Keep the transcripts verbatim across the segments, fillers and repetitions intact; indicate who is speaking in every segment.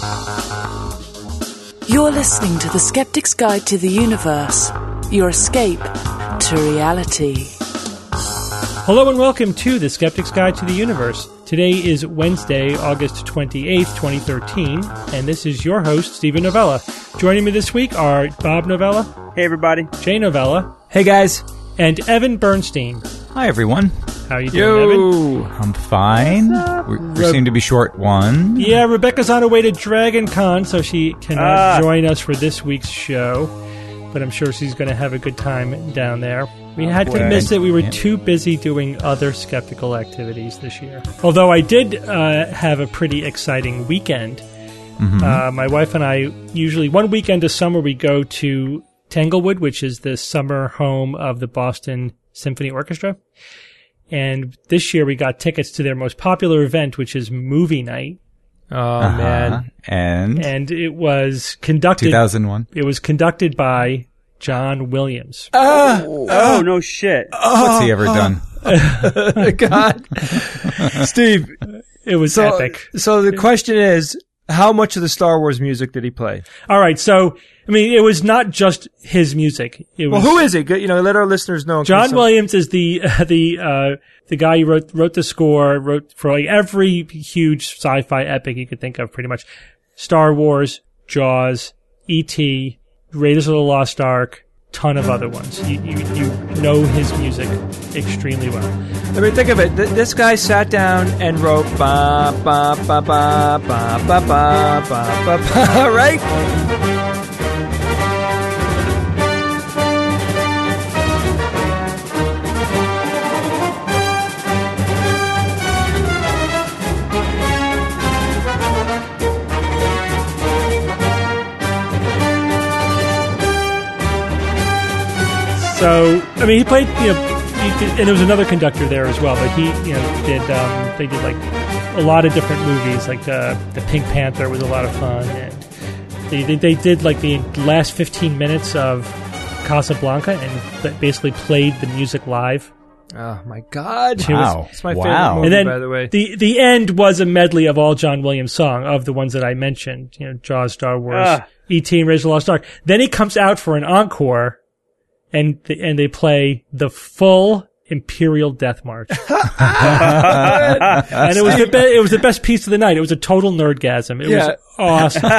Speaker 1: You're listening to The Skeptic's Guide to the Universe, your escape to reality.
Speaker 2: Hello and welcome to The Skeptic's Guide to the Universe. Today is Wednesday, August twenty-eighth, twenty thirteen, and this is your host, Stephen Novella. Joining me this week are Bob Novella.
Speaker 3: Hey, everybody.
Speaker 2: Jay Novella.
Speaker 4: Hey, guys.
Speaker 2: And Evan Bernstein.
Speaker 5: Hi, everyone.
Speaker 2: How are you doing,
Speaker 4: Yo.
Speaker 2: Evan?
Speaker 5: I'm fine. We, we
Speaker 2: Re-
Speaker 5: seem to be short one.
Speaker 2: Yeah, Rebecca's on her way to Dragon Con, so she cannot
Speaker 3: Ah.
Speaker 2: join us for this week's show. But I'm sure she's going to have a good time down there. We had
Speaker 3: boy.
Speaker 2: to miss it. We were
Speaker 5: Yeah.
Speaker 2: too busy doing other skeptical activities this year. Although I did uh, have a pretty exciting weekend.
Speaker 5: Mm-hmm.
Speaker 2: Uh, my wife and I, usually one weekend of summer, we go to Tanglewood, which is the summer home of the Boston Symphony Orchestra. And this year we got tickets to their most popular event, which is Movie Night.
Speaker 4: Oh,
Speaker 5: Uh-huh.
Speaker 4: man.
Speaker 5: And,
Speaker 2: And it was conducted
Speaker 5: two thousand one.
Speaker 2: It was conducted by John Williams.
Speaker 4: Ah,
Speaker 3: Oh, no shit.
Speaker 5: What's he ever done?
Speaker 4: God. Steve,
Speaker 2: It was
Speaker 4: so,
Speaker 2: epic.
Speaker 4: so the question is, how much of the Star Wars music did he play?
Speaker 2: All right, so I mean, it was not just his music. It was
Speaker 4: Well, who is it? You know, let our listeners know. in case
Speaker 2: John
Speaker 4: some-
Speaker 2: Williams is the uh, the uh, the guy who wrote wrote the score, wrote for like every huge sci-fi epic you could think of, pretty much. Star Wars, Jaws, E T, Raiders of the Lost Ark, ton of other ones. You you, you know his music extremely well.
Speaker 4: I mean, think of it. Th- this guy sat down and wrote ba ba ba ba ba ba ba ba ba ba. Right?
Speaker 2: So I mean, he played you know. He did, and there was another conductor there as well, but he, you know, did um, they did like a lot of different movies, like the the Pink Panther was a lot of fun, and they they, they did like the last fifteen minutes of Casablanca, and th- basically played the music live.
Speaker 4: Oh, my God.
Speaker 5: Wow.
Speaker 4: It's my
Speaker 5: Wow.
Speaker 4: favorite movie,
Speaker 2: And then
Speaker 4: by the way.
Speaker 2: the the end was a medley of all John Williams song of the ones that I mentioned, you know, Jaws, Star Wars,
Speaker 3: Ah.
Speaker 2: E T, and Raiders of the Lost Ark. Then he comes out for an encore, and th- and they play the full Imperial Death March. And it was the be- it was the best piece of the night. It was a total nerdgasm. It
Speaker 4: Yeah.
Speaker 2: was awesome.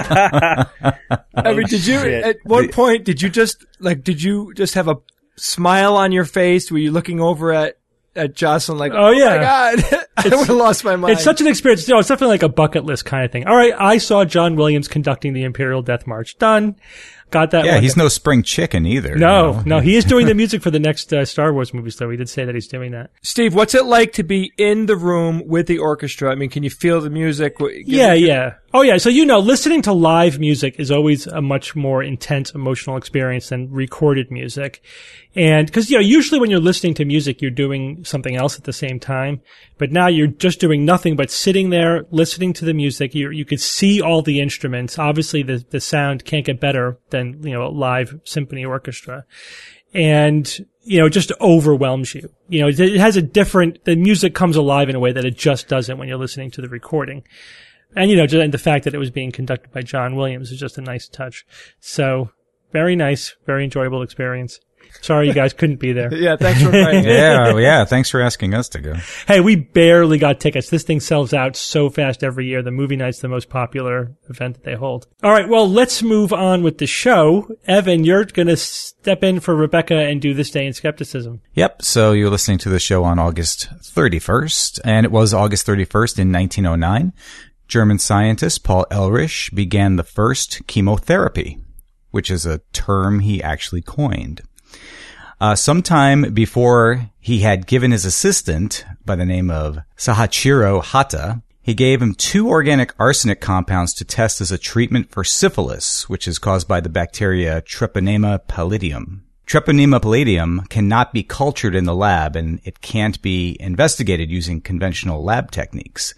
Speaker 4: I mean, did you,
Speaker 3: shit.
Speaker 4: at one point, did you just, like, did you just have a smile on your face? Were you looking over at, at Jocelyn like,
Speaker 2: Oh,
Speaker 4: oh,
Speaker 2: yeah.
Speaker 4: my God, I would have lost my mind.
Speaker 2: It's such an experience. You know, it's definitely like a bucket list kind of thing. All right, I saw John Williams conducting the Imperial Death March. Done. Got that
Speaker 5: Yeah,
Speaker 2: one.
Speaker 5: he's no spring chicken either.
Speaker 2: No,
Speaker 5: you know?
Speaker 2: no, he is doing the music for the next uh, Star Wars movies, though. He did say that he's doing that.
Speaker 4: Steve, what's it like to be in the room with the orchestra? I mean, can you feel the music? What- give-
Speaker 2: Yeah,
Speaker 4: give-
Speaker 2: yeah. Oh, yeah. So, you know, listening to live music is always a much more intense emotional experience than recorded music. And, cause, you know, usually when you're listening to music, you're doing something else at the same time. But now you're just doing nothing but sitting there, listening to the music. You you could see all the instruments. Obviously, the, the sound can't get better than, you know, a live symphony orchestra. And, you know, it just overwhelms you. You know, it, it has a different, the music comes alive in a way that it just doesn't when you're listening to the recording. And, you know, just, and the fact that it was being conducted by John Williams is just a nice touch. So, very nice, very enjoyable experience. Sorry you guys couldn't be there.
Speaker 4: Yeah, thanks for inviting me.
Speaker 5: Yeah, yeah. Thanks for asking us to go.
Speaker 2: Hey, we barely got tickets. This thing sells out so fast every year. The movie night's the most popular event that they hold. All right, well, let's move on with the show. Evan, you're going to step in for Rebecca and do This Day in Skepticism.
Speaker 5: Yep. So you're listening to the show on August thirty-first, and it was August thirty-first in nineteen oh nine. German scientist Paul Ehrlich began the first chemotherapy, which is a term he actually coined. Uh, sometime before he had given his assistant, by the name of Sahachiro Hata, he gave him two organic arsenic compounds to test as a treatment for syphilis, which is caused by the bacteria Treponema pallidum. Treponema pallidum cannot be cultured in the lab, and it can't be investigated using conventional lab techniques.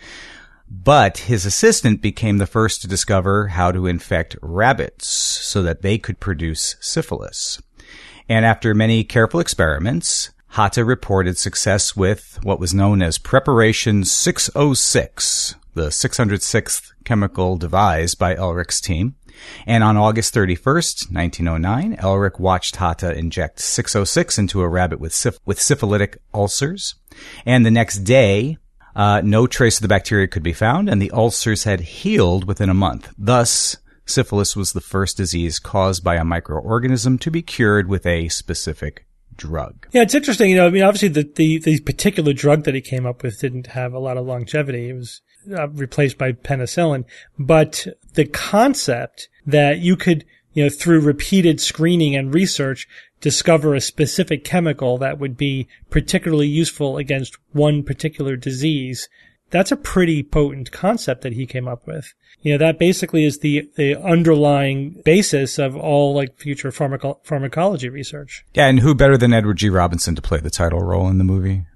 Speaker 5: But his assistant became the first to discover how to infect rabbits so that they could produce syphilis. And after many careful experiments, Hata reported success with what was known as Preparation six oh six, the six hundred sixth chemical devised by Elric's team. And on August thirty-first, nineteen oh nine, Elric watched Hata inject six oh six into a rabbit with syph- with syphilitic ulcers. And the next day, uh, no trace of the bacteria could be found, and the ulcers had healed within a month. Thus, syphilis was the first disease caused by a microorganism to be cured with a specific drug.
Speaker 2: Yeah, it's interesting. You know, I mean, obviously the, the, the particular drug that he came up with didn't have a lot of longevity. It was uh, replaced by penicillin. But the concept that you could, you know, through repeated screening and research, discover a specific chemical that would be particularly useful against one particular disease, that's a pretty potent concept that he came up with. You know, that basically is the, the underlying basis of all like future pharmaco- pharmacology research.
Speaker 5: Yeah, and who better than Edward G. Robinson to play the title role in the movie?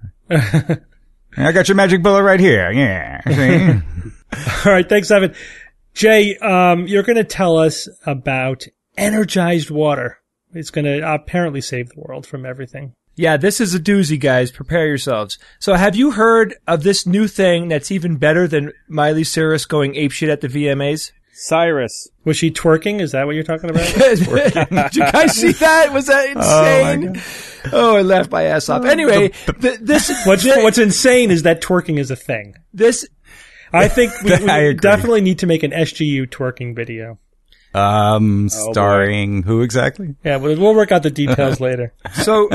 Speaker 5: I got your magic bullet right here. Yeah.
Speaker 2: All right. Thanks, Evan. Jay, um, you're going to tell us about energized water. It's going to apparently save the world from everything.
Speaker 4: Yeah, this is a doozy, guys. Prepare yourselves. So have you heard of this new thing that's even better than Miley Cyrus going apeshit at the V M As?
Speaker 3: Cyrus.
Speaker 2: Was she twerking? Is that what you're talking about?
Speaker 4: Did you guys see that? Was that insane? Oh, oh I laughed my ass off. Anyway, th- this
Speaker 2: what's, what's insane is that twerking is a thing.
Speaker 4: This,
Speaker 2: I think we,
Speaker 5: I
Speaker 2: we
Speaker 5: agree.
Speaker 2: definitely need to make an S G U twerking video.
Speaker 5: Um,
Speaker 3: Oh,
Speaker 5: starring who exactly?
Speaker 2: Yeah, we'll, we'll work out the details later.
Speaker 4: so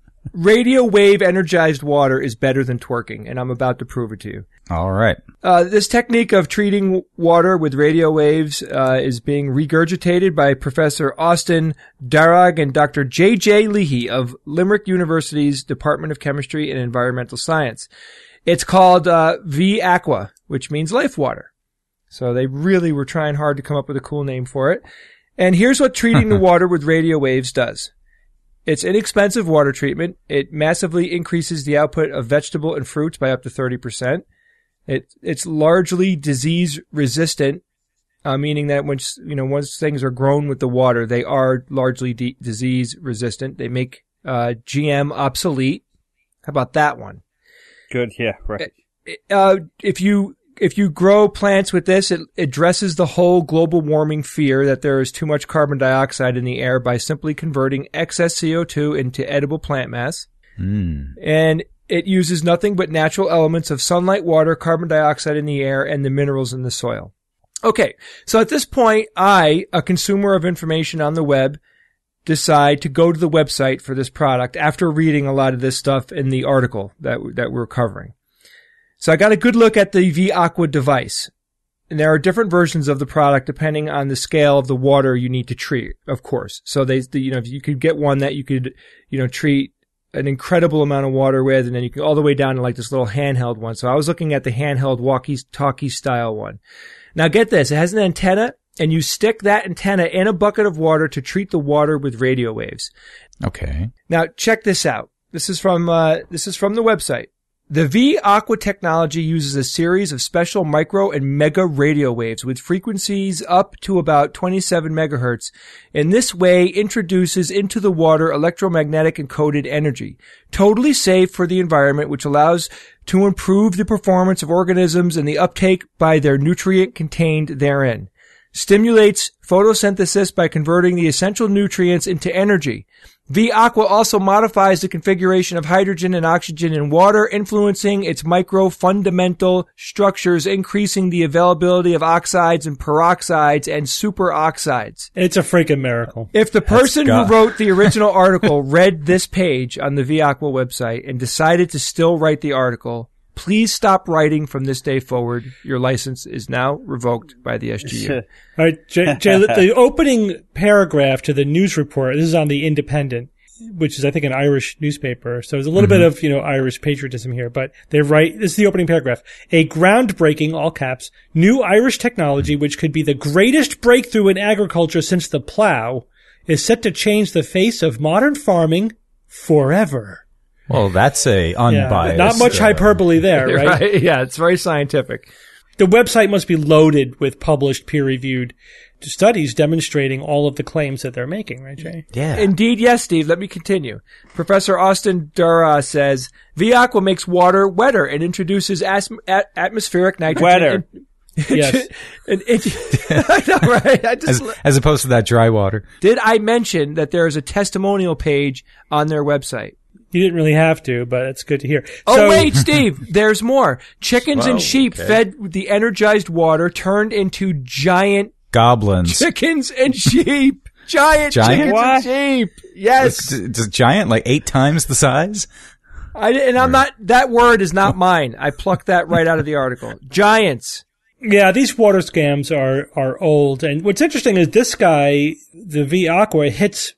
Speaker 4: radio wave energized water is better than twerking, and I'm about to prove it to you.
Speaker 5: All right.
Speaker 4: Uh, this technique of treating water with radio waves uh, is being regurgitated by Professor Austin Darragh and Doctor J J Leahy of Limerick University's Department of Chemistry and Environmental Science. It's called uh, V-Aqua, which means life water. So they really were trying hard to come up with a cool name for it. And here's what treating the water with radio waves does. It's inexpensive water treatment. It massively increases the output of vegetable and fruits by up to thirty percent. It, it's largely disease resistant, uh, meaning that once, you know, once things are grown with the water, they are largely de- disease resistant. They make, uh, G M obsolete. How about that one?
Speaker 3: Good, yeah, right.
Speaker 4: Uh, if you, if you grow plants with this, it addresses the whole global warming fear that there is too much carbon dioxide in the air by simply converting excess C O two into edible plant mass.
Speaker 5: Mm.
Speaker 4: And it uses nothing but natural elements of sunlight, water, carbon dioxide in the air, and the minerals in the soil. Okay, so at this point, I, a consumer of information on the web, decide to go to the website for this product after reading a lot of this stuff in the article that that we're covering. So I got a good look at the V-Aqua device. And there are different versions of the product depending on the scale of the water you need to treat, of course. So they, the, you know, you could get one that you could, you know, treat an incredible amount of water with, and then you can all the way down to like this little handheld one. So I was looking at the handheld walkie-talkie style one. Now get this, it has an antenna, and you stick that antenna in a bucket of water to treat the water with radio waves.
Speaker 5: Okay.
Speaker 4: Now check this out. This is from, uh, this is from the website. The V-Aqua technology uses a series of special micro and mega radio waves with frequencies up to about twenty-seven megahertz. In this way, introduces into the water electromagnetic encoded energy, totally safe for the environment, which allows to improve the performance of organisms and the uptake by their nutrient contained therein. Stimulates photosynthesis by converting the essential nutrients into energy. V-Aqua also modifies the configuration of hydrogen and oxygen in water, influencing its micro-fundamental structures, increasing the availability of oxides and peroxides and superoxides.
Speaker 2: It's a freaking miracle.
Speaker 4: If the person who
Speaker 5: God.
Speaker 4: wrote the original article read this page on the V-Aqua website and decided to still write the article, please stop writing from this day forward. Your license is now revoked by the S G U.
Speaker 2: All right, Jay, Jay, the opening paragraph to the news report, this is on the Independent, which is, I think, an Irish newspaper. So there's a little
Speaker 5: Mm-hmm.
Speaker 2: bit of, you know, Irish patriotism here, but they write, this is the opening paragraph, a groundbreaking, all caps, new Irish technology, which could be the greatest breakthrough in agriculture since the plow, is set to change the face of modern farming forever.
Speaker 5: Well, that's a
Speaker 2: Yeah,
Speaker 5: unbiased.
Speaker 2: not much
Speaker 5: uh,
Speaker 2: hyperbole there, right?
Speaker 4: Right? Yeah, it's very scientific.
Speaker 2: the website must be loaded with published peer-reviewed studies demonstrating all of the claims that they're making, right, Jay?
Speaker 5: Yeah.
Speaker 4: Indeed, yes, Steve. Let me continue. Professor Austin Dara says, V-Aqua makes water wetter and introduces as- at- atmospheric nitrogen.
Speaker 3: Wetter.
Speaker 4: In-
Speaker 2: Yes.
Speaker 4: and, and, I know, right? I just,
Speaker 5: As, as opposed to that dry water.
Speaker 4: did I mention that there is a testimonial page on their website?
Speaker 2: You didn't really have to, but it's good to hear.
Speaker 4: Oh,
Speaker 2: So-
Speaker 4: wait, Steve, there's more. Chickens
Speaker 5: Whoa,
Speaker 4: and sheep
Speaker 5: okay.
Speaker 4: fed with the energized water turned into giant
Speaker 5: Goblins.
Speaker 4: chickens and sheep. Giant,
Speaker 5: Giant?
Speaker 4: chickens
Speaker 3: What?
Speaker 4: and sheep. Yes.
Speaker 5: It's, it's giant, like eight times the size?
Speaker 4: I, and I'm not, that word is not mine. I plucked that right out of the article. Giants.
Speaker 2: Yeah, these water scams are, are old. And what's interesting is this guy, the V-Aqua, hits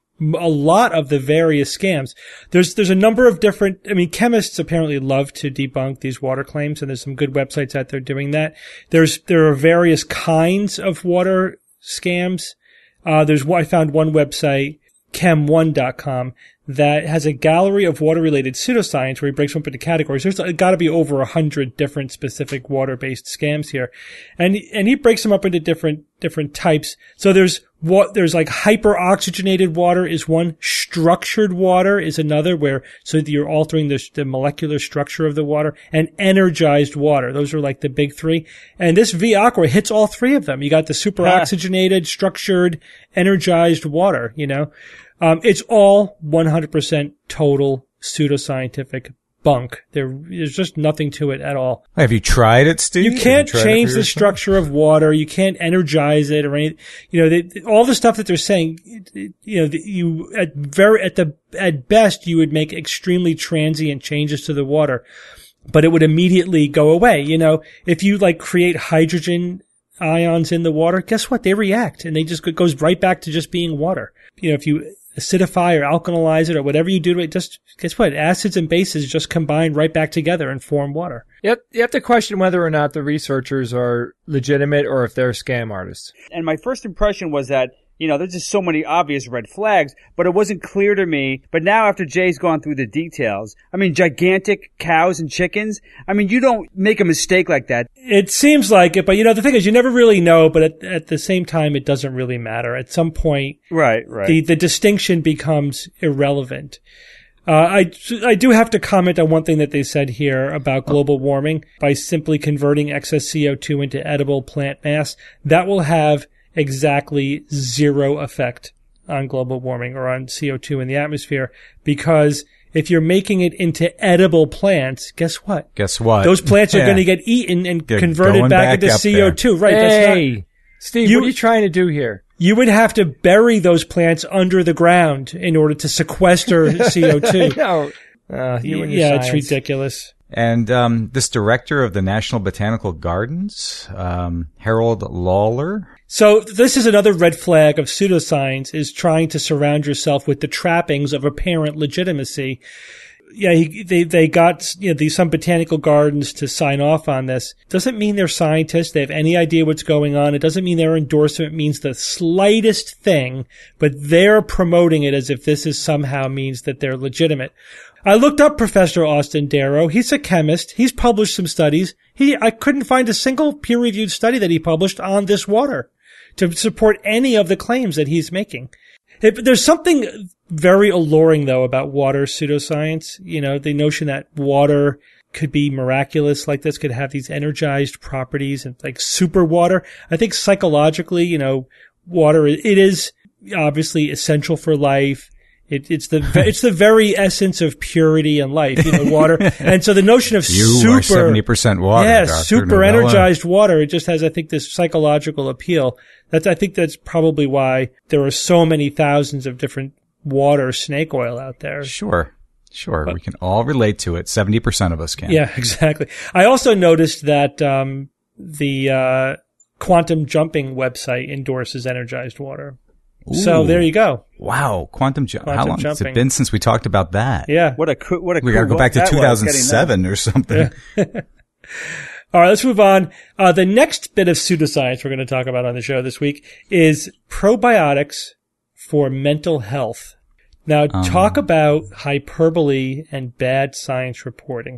Speaker 2: a lot of the various scams. There's, there's a number of different, I mean, chemists apparently love to debunk these water claims, and there's some good websites out there doing that. There's, there are various kinds of water scams. Uh, there's, I found one website, chem one dot com, that has a gallery of water-related pseudoscience where he breaks them up into categories. There's got to be over a hundred different specific water-based scams here. And, and he breaks them up into different, different types. So there's what, there's like hyperoxygenated water is one. Structured water is another, where, so that you're altering the, the molecular structure of the water. And energized water. Those are like the big three. And this V-Aqua hits all three of them. You got the superoxygenated, structured, energized water, you know. Um, it's all one hundred percent total pseudoscientific bunk. There, there's just nothing to it at all.
Speaker 5: Have you tried it, Steve?
Speaker 2: You
Speaker 5: Have
Speaker 2: can't
Speaker 5: tried it
Speaker 2: change
Speaker 5: for
Speaker 2: the
Speaker 5: yourself?
Speaker 2: structure of water. You can't energize it or anything. You know, they, all the stuff that they're saying, it- it- you know, the- you, at very, at the, at best, you would make extremely transient changes to the water, but it would immediately go away. You know, if you like create hydrogen ions in the water, guess what? They react and they just, it goes right back to just being water. You know, if you acidify or alkalize it or whatever you do to it, just, guess what? Acids and bases just combine right back together and form water.
Speaker 4: Yep. You have to question whether or not the researchers are legitimate or if they're scam artists.
Speaker 3: And my first impression was that, you know, there's just so many obvious red flags, but it wasn't clear to me. But now after Jay's gone through the details, I mean, gigantic cows and chickens, I mean, you don't make a mistake like that.
Speaker 2: It seems like it, but you know, the thing is you never really know, but at, at the same time, it doesn't really matter. At some point,
Speaker 3: Right, right.
Speaker 2: the, the distinction becomes irrelevant. Uh, I, I do have to comment on one thing that they said here about global warming. By simply converting excess C O two into edible plant mass, that will have exactly zero effect on global warming or on C O two in the atmosphere, because if you're making it into edible plants, guess what?
Speaker 5: Guess what?
Speaker 2: Those plants are
Speaker 5: Yeah.
Speaker 2: going to get eaten and
Speaker 5: They're
Speaker 2: converted
Speaker 5: going
Speaker 2: back,
Speaker 5: back
Speaker 2: into
Speaker 5: up
Speaker 2: C O two. Right. That's not,
Speaker 4: Hey, Steve,
Speaker 2: You-
Speaker 4: what are you trying to do here?
Speaker 2: you would have to bury those plants under the ground in order to sequester C O two.
Speaker 4: No. Uh, you and your
Speaker 2: Yeah, it's
Speaker 4: science.
Speaker 2: ridiculous.
Speaker 5: And um, this director of the National Botanical Gardens, um, Harold Lawler.
Speaker 2: So this is another red flag of pseudoscience, is trying to surround yourself with the trappings of apparent legitimacy. Yeah, he, they they got you know these some botanical gardens to sign off on this. Doesn't mean they're scientists. They have any idea what's going on. It doesn't mean their endorsement means the slightest thing, but they're promoting it as if this is somehow means that they're legitimate. I looked up Professor Austin Darrow. He's a chemist. He's published some studies. He I couldn't find a single peer-reviewed study that he published on this water to support any of the claims that he's making. If, there's something very alluring, though, about water pseudoscience. You know, the notion that water could be miraculous like this, could have these energized properties and like super water. I think psychologically, you know, water, it is obviously essential for life. It, it's the it's the very essence of purity and life, you know, water. And so the notion of
Speaker 5: You
Speaker 2: super
Speaker 5: are seventy percent water,
Speaker 2: yes,
Speaker 5: Doctor
Speaker 2: super
Speaker 5: Novella.
Speaker 2: energized water. It just has, I think, this psychological appeal. That's, I think that's probably why there are so many thousands of different water snake oil out there.
Speaker 5: Sure. Sure. we can all relate to it. seventy percent of us can.
Speaker 2: Yeah, exactly. I also noticed that um, the uh, quantum jumping website endorses energized water. So
Speaker 5: Ooh.
Speaker 2: there you go.
Speaker 5: Wow. Quantum jump. How
Speaker 2: Quantum
Speaker 5: long has
Speaker 2: jumping.
Speaker 5: it been since we talked about that?
Speaker 2: Yeah.
Speaker 3: What a co- what a
Speaker 5: We
Speaker 3: cool
Speaker 5: got to go back to
Speaker 3: that was,
Speaker 5: two thousand
Speaker 3: getting
Speaker 5: seven or something.
Speaker 2: All right, let's move on. Uh, the next bit of pseudoscience we're going to talk about on the show this week is probiotics for mental health. Now,
Speaker 5: Um.
Speaker 2: talk about hyperbole and bad science reporting.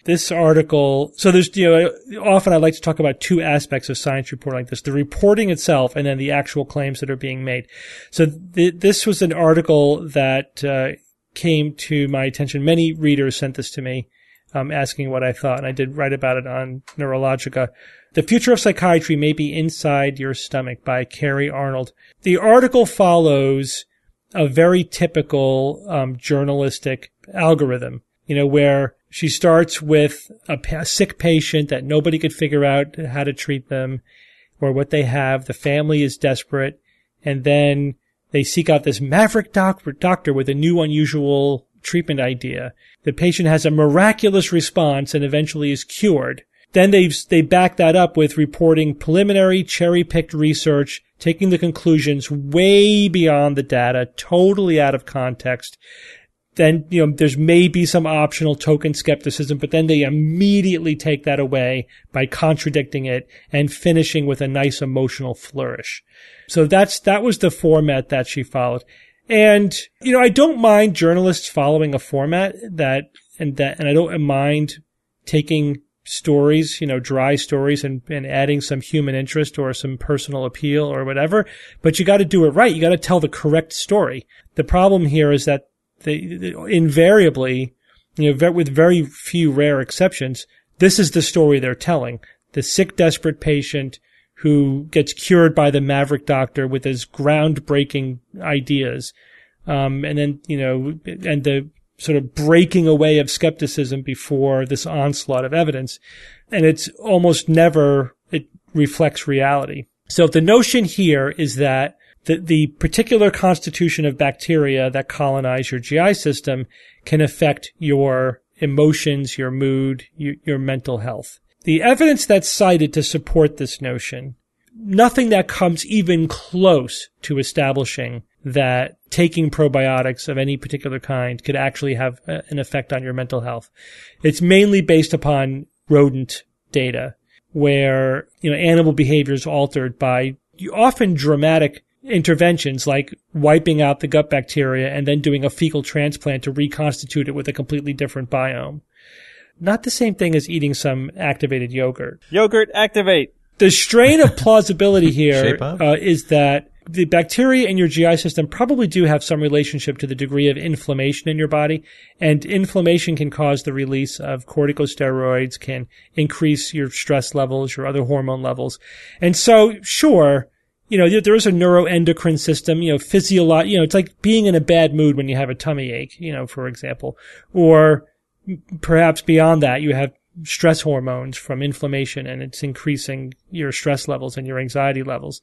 Speaker 2: this article, so there's, you know, often I like to talk about two aspects of science reporting like this, the reporting itself and then the actual claims that are being made. So th- this was an article that uh, came to my attention. Many readers sent this to me, um, asking what I thought, and I did write about it on Neurologica. The Future of Psychiatry May Be Inside Your Stomach by Carrie Arnold. The article follows a very typical um, journalistic algorithm, you know, where she starts with a, a sick patient that nobody could figure out how to treat them or what they have. The family is desperate. And then they seek out this maverick doctor, doctor with a new, unusual treatment idea. The patient has a miraculous response and eventually is cured. Then they they back that up with reporting preliminary cherry-picked research, taking the conclusions way beyond the data, totally out of context. Then, you know, there's maybe some optional token skepticism, but then they immediately take that away by contradicting it and finishing with a nice emotional flourish. So that's, that was the format that she followed. And, you know, I don't mind journalists following a format that, and that, and I don't mind taking stories, you know, dry stories and, and adding some human interest or some personal appeal or whatever. But you got to do it right. You got to tell the correct story. The problem here is that They, invariably, you know, with very few rare exceptions, this is the story they're telling. The sick, desperate patient who gets cured by the maverick doctor with his groundbreaking ideas. Um, and then, you know, and the sort of breaking away of skepticism before this onslaught of evidence. And it's almost never, it reflects reality. So the notion here is that The, the particular constitution of bacteria that colonize your G I system can affect your emotions, your mood, your, your mental health. The evidence that's cited to support this notion, nothing that comes even close to establishing that taking probiotics of any particular kind could actually have a, an effect on your mental health. It's mainly based upon rodent data where, you know, animal behavior is altered by often dramatic interventions like wiping out the gut bacteria and then doing a fecal transplant to reconstitute it with a completely different biome. Not the same thing as eating some activated yogurt.
Speaker 3: Yogurt, activate.
Speaker 2: The strain of plausibility here uh, is that the bacteria in your G I system probably do have some relationship to the degree of inflammation in your body, and inflammation can cause the release of corticosteroids, can increase your stress levels, your other hormone levels. And so, sure, you know, there is a neuroendocrine system, you know, physiolo- you know, it's like being in a bad mood when you have a tummy ache, you know, for example. Or perhaps beyond that, you have stress hormones from inflammation and it's increasing your stress levels and your anxiety levels.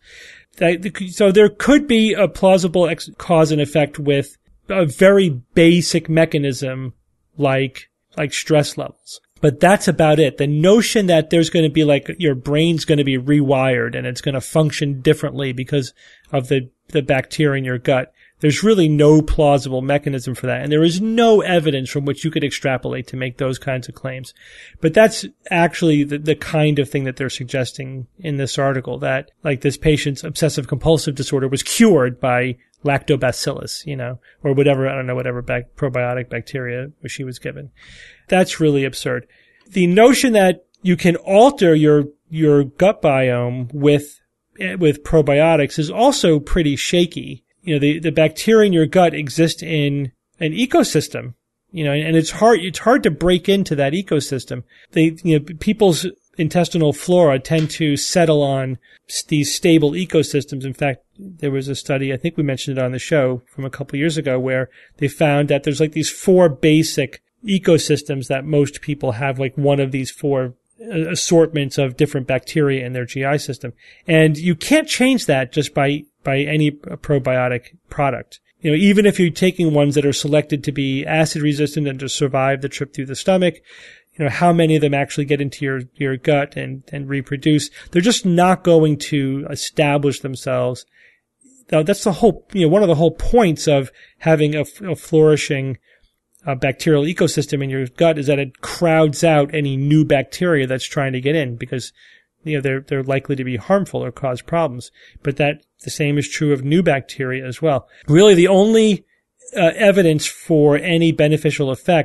Speaker 2: So there could be a plausible ex- cause and effect with a very basic mechanism like, like stress levels. But that's about it. The notion that there's going to be like your brain's going to be rewired and it's going to function differently because of the, the bacteria in your gut, there's really no plausible mechanism for that. And there is no evidence from which you could extrapolate to make those kinds of claims. But that's actually the, the kind of thing that they're suggesting in this article, that like this patient's obsessive compulsive disorder was cured by lactobacillus, you know, or whatever, I don't know, whatever bac- probiotic bacteria she was given. That's really absurd. The notion that you can alter your, your gut biome with, with probiotics is also pretty shaky. You know, the, the bacteria in your gut exist in an ecosystem, you know, and it's hard, it's hard to break into that ecosystem. They, you know, people's intestinal flora tend to settle on these stable ecosystems. In fact, there was a study, I think we mentioned it on the show from a couple of years ago, where they found that there's like these four basic ecosystems that most people have, like one of these four assortments of different bacteria in their G I system. And you can't change that just by, by any probiotic product. You know, even if you're taking ones that are selected to be acid resistant and to survive the trip through the stomach, you know, how many of them actually get into your, your gut and, and reproduce, they're just not going to establish themselves. Now, that's the whole, you know, one of the whole points of having a, a flourishing uh, bacterial ecosystem in your gut is that it crowds out any new bacteria that's trying to get in, because, you know, they're, they're likely to be harmful or cause problems. But that, the same is true of new bacteria as well. Really, the only uh, evidence for any beneficial effect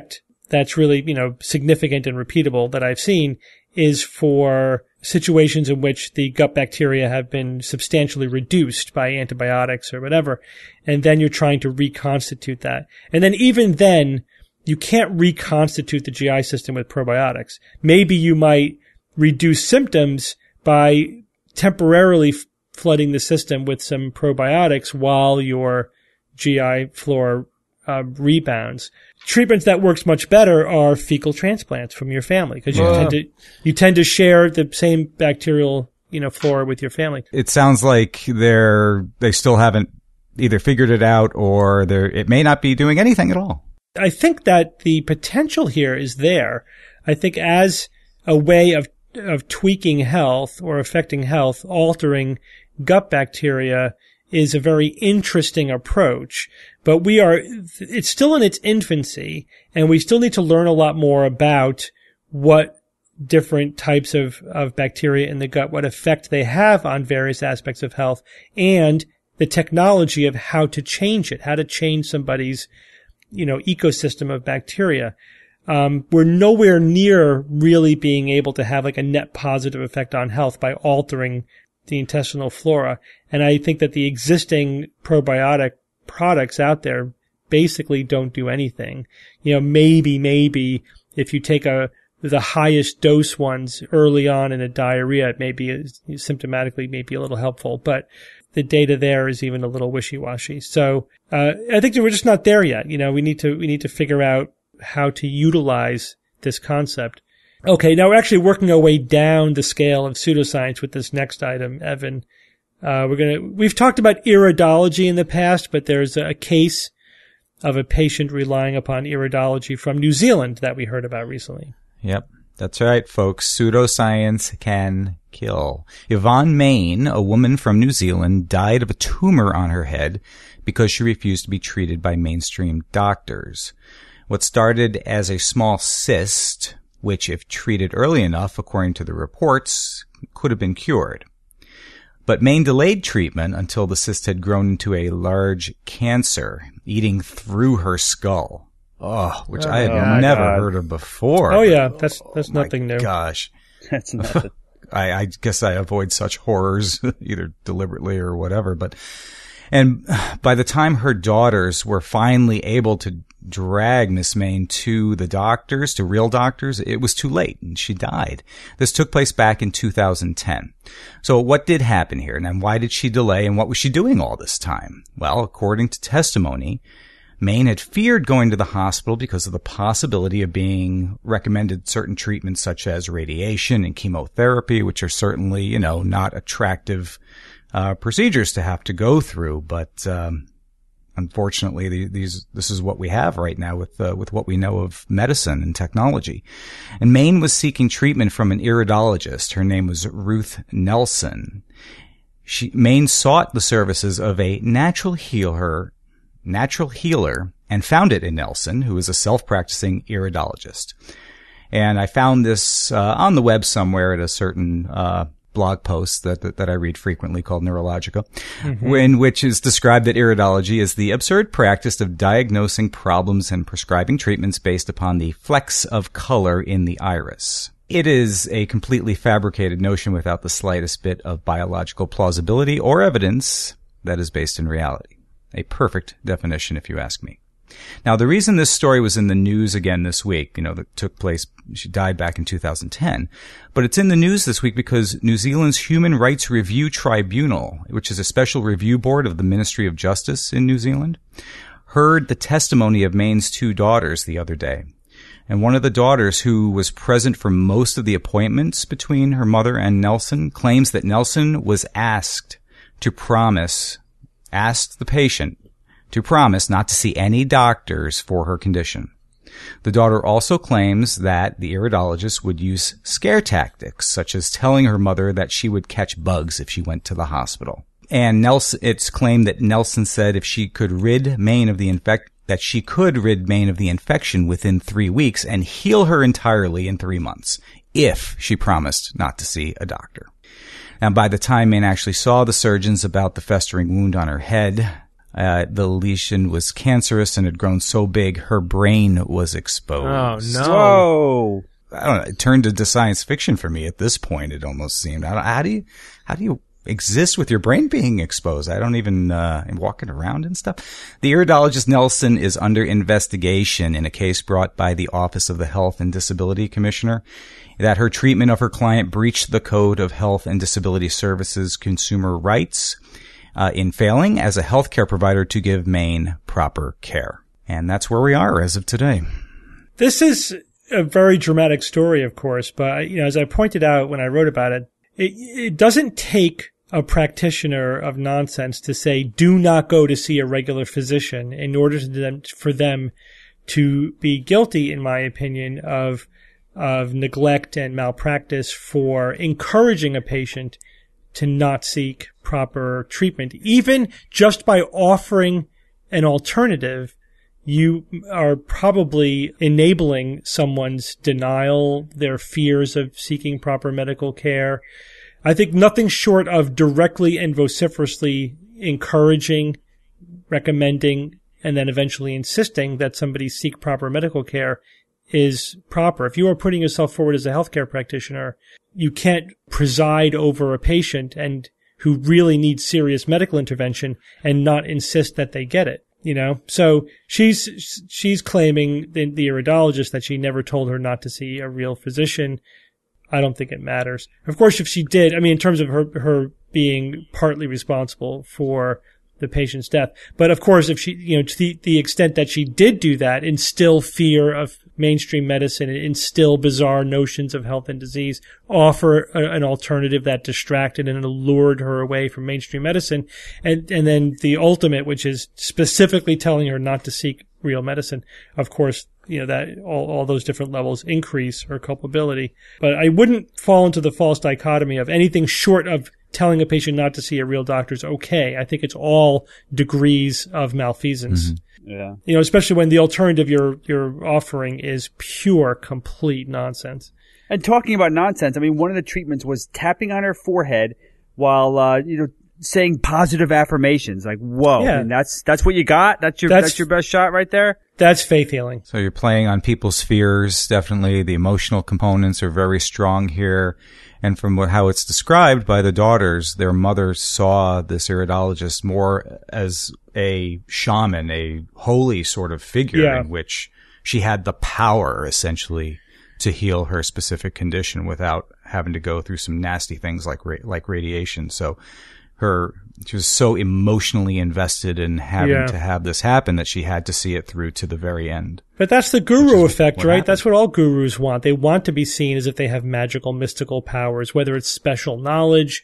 Speaker 2: that's really, you know, significant and repeatable that I've seen is for situations in which the gut bacteria have been substantially reduced by antibiotics or whatever. And then you're trying to reconstitute that. And then even then, you can't reconstitute the G I system with probiotics. Maybe you might reduce symptoms by temporarily f- flooding the system with some probiotics while your G I flora uh, rebounds. Treatments that works much better are fecal transplants from your family because you
Speaker 5: Wow.
Speaker 2: tend to you tend to share the same bacterial, you know, flora with your family.
Speaker 5: It sounds like they're they still haven't either figured it out or they're it may not be doing anything at all.
Speaker 2: I think that the potential here is there. I think as a way of of tweaking health or affecting health, altering gut bacteria is a very interesting approach. But we are, it's still in its infancy, and we still need to learn a lot more about what different types of, of bacteria in the gut, what effect they have on various aspects of health, and the technology of how to change it, how to change somebody's, you know, ecosystem of bacteria. Um, we're nowhere near really being able to have like a net positive effect on health by altering the intestinal flora. And I think that the existing probiotic products out there basically don't do anything. You know, maybe, maybe if you take a, the highest dose ones early on in a diarrhea, it may be symptomatically maybe a little helpful, but the data there is even a little wishy-washy. So, uh, I think that we're just not there yet. You know, we need to, we need to figure out how to utilize this concept. Okay, now we're actually working our way down the scale of pseudoscience with this next item, Evan. Uh, we're gonna, we've talked about iridology in the past, but there's a case of a patient relying upon iridology from New Zealand that we heard about recently.
Speaker 5: Yep, that's right, folks. Pseudoscience can kill. Yvonne Main, a woman from New Zealand, died of a tumor on her head because she refused to be treated by mainstream doctors. What started as a small cyst, which if treated early enough, according to the reports, could have been cured. But Main delayed treatment until the cyst had grown into a large cancer, eating through her skull. Oh, which I had
Speaker 3: Oh,
Speaker 5: never
Speaker 3: God.
Speaker 5: heard of before.
Speaker 2: Oh yeah, that's, that's
Speaker 5: Oh, my
Speaker 2: nothing new.
Speaker 5: Gosh.
Speaker 3: That's nothing.
Speaker 5: I, I guess I avoid such horrors, either deliberately or whatever. But, and by the time her daughters were finally able to drag Miss Main to the doctors, to real doctors, it was too late and she died. This took place back in two thousand ten. So what did happen here? And why did she delay and what was she doing all this time? Well, according to testimony, Main had feared going to the hospital because of the possibility of being recommended certain treatments such as radiation and chemotherapy, which are certainly, you know, not attractive uh, procedures to have to go through. But um, unfortunately, the, these this is what we have right now with uh, with what we know of medicine and technology. And Main was seeking treatment from an iridologist. Her name was Ruth Nelson. She Main sought the services of a natural healer. natural healer and found it in Nelson, who is a self-practicing iridologist. And I found this uh, on the web somewhere at a certain uh blog post that, that that I read frequently called Neurologica, mm-hmm. in which is described that iridology is the absurd practice of diagnosing problems and prescribing treatments based upon the flecks of color in the iris. It is a completely fabricated notion without the slightest bit of biological plausibility or evidence that is based in reality. A perfect definition, if you ask me. Now, the reason this story was in the news again this week, you know, that took place, she died back in two thousand ten, but it's in the news this week because New Zealand's Human Rights Review Tribunal, which is a special review board of the Ministry of Justice in New Zealand, heard the testimony of Main's two daughters the other day. And one of the daughters, who was present for most of the appointments between her mother and Nelson, claims that Nelson was asked to promise asked the patient to promise not to see any doctors for her condition. The daughter also claims that the iridologist would use scare tactics, such as telling her mother that she would catch bugs if she went to the hospital. And Nelson, it's claimed that Nelson said if she could rid Main of the infect, that she could rid Main of the infection within three weeks and heal her entirely in three months, if she promised not to see a doctor. Now, by the time Main actually saw the surgeons about the festering wound on her head, Uh, the lesion was cancerous and had grown so big her brain was exposed.
Speaker 4: Oh, no.
Speaker 3: Whoa.
Speaker 5: I don't know. It turned into science fiction for me at this point. It almost seemed. I don't, how do you, how do you exist with your brain being exposed? I don't even, uh, walking around and stuff. The iridologist Nelson is under investigation in a case brought by the Office of the Health and Disability Commissioner that her treatment of her client breached the Code of Health and Disability Services Consumer Rights uh, in failing as a healthcare provider to give Maine proper care. And that's where we are as of today.
Speaker 2: This is a very dramatic story, of course, but you know, as I pointed out when I wrote about it, it, it doesn't take a practitioner of nonsense to say, do not go to see a regular physician in order to them, for them to be guilty, in my opinion, of of neglect and malpractice for encouraging a patient to not seek proper treatment. Even just by offering an alternative, you are probably enabling someone's denial, their fears of seeking proper medical care. I think nothing short of directly and vociferously encouraging, recommending, and then eventually insisting that somebody seek proper medical care is proper. If you are putting yourself forward as a healthcare practitioner, you can't preside over a patient and who really needs serious medical intervention and not insist that they get it. You know, so she's she's claiming, the, the iridologist, that she never told her not to see a real physician. I don't think it matters. Of course, if she did, I mean, in terms of her her being partly responsible for the patient's death. But of course, if she, you know, to the, the extent that she did do that, instill fear of mainstream medicine, instill bizarre notions of health and disease, offer a, an alternative that distracted and allured her away from mainstream medicine, and and then the ultimate, which is specifically telling her not to seek real medicine. Of course, you know, that all, all those different levels increase her culpability. But I wouldn't fall into the false dichotomy of anything short of telling a patient not to see a real doctor is okay. I think it's all degrees of malfeasance.
Speaker 5: Mm-hmm.
Speaker 3: Yeah.
Speaker 2: You know, especially when the alternative you're you're offering is pure, complete nonsense.
Speaker 3: And talking about nonsense, I mean, one of the treatments was tapping on her forehead while, uh, you know, saying positive affirmations. Like, whoa,
Speaker 2: Yeah.
Speaker 3: and that's that's what you got? That's your
Speaker 2: That's-
Speaker 3: that's your best shot right there?
Speaker 2: That's faith healing.
Speaker 5: So you're playing on people's fears. Definitely the emotional components are very strong here. And from what, how it's described by the daughters, their mother saw this iridologist more as a shaman, a holy sort of figure
Speaker 2: Yeah.
Speaker 5: in which she had the power essentially to heal her specific condition without having to go through some nasty things like ra- like radiation. So her, she was so emotionally invested in having
Speaker 2: Yeah.
Speaker 5: to have this happen that she had to see it through to the very end.
Speaker 2: But that's the guru effect,
Speaker 5: what
Speaker 2: right?
Speaker 5: happened.
Speaker 2: That's what all gurus want. They want to be seen as if they have magical, mystical powers, whether it's special knowledge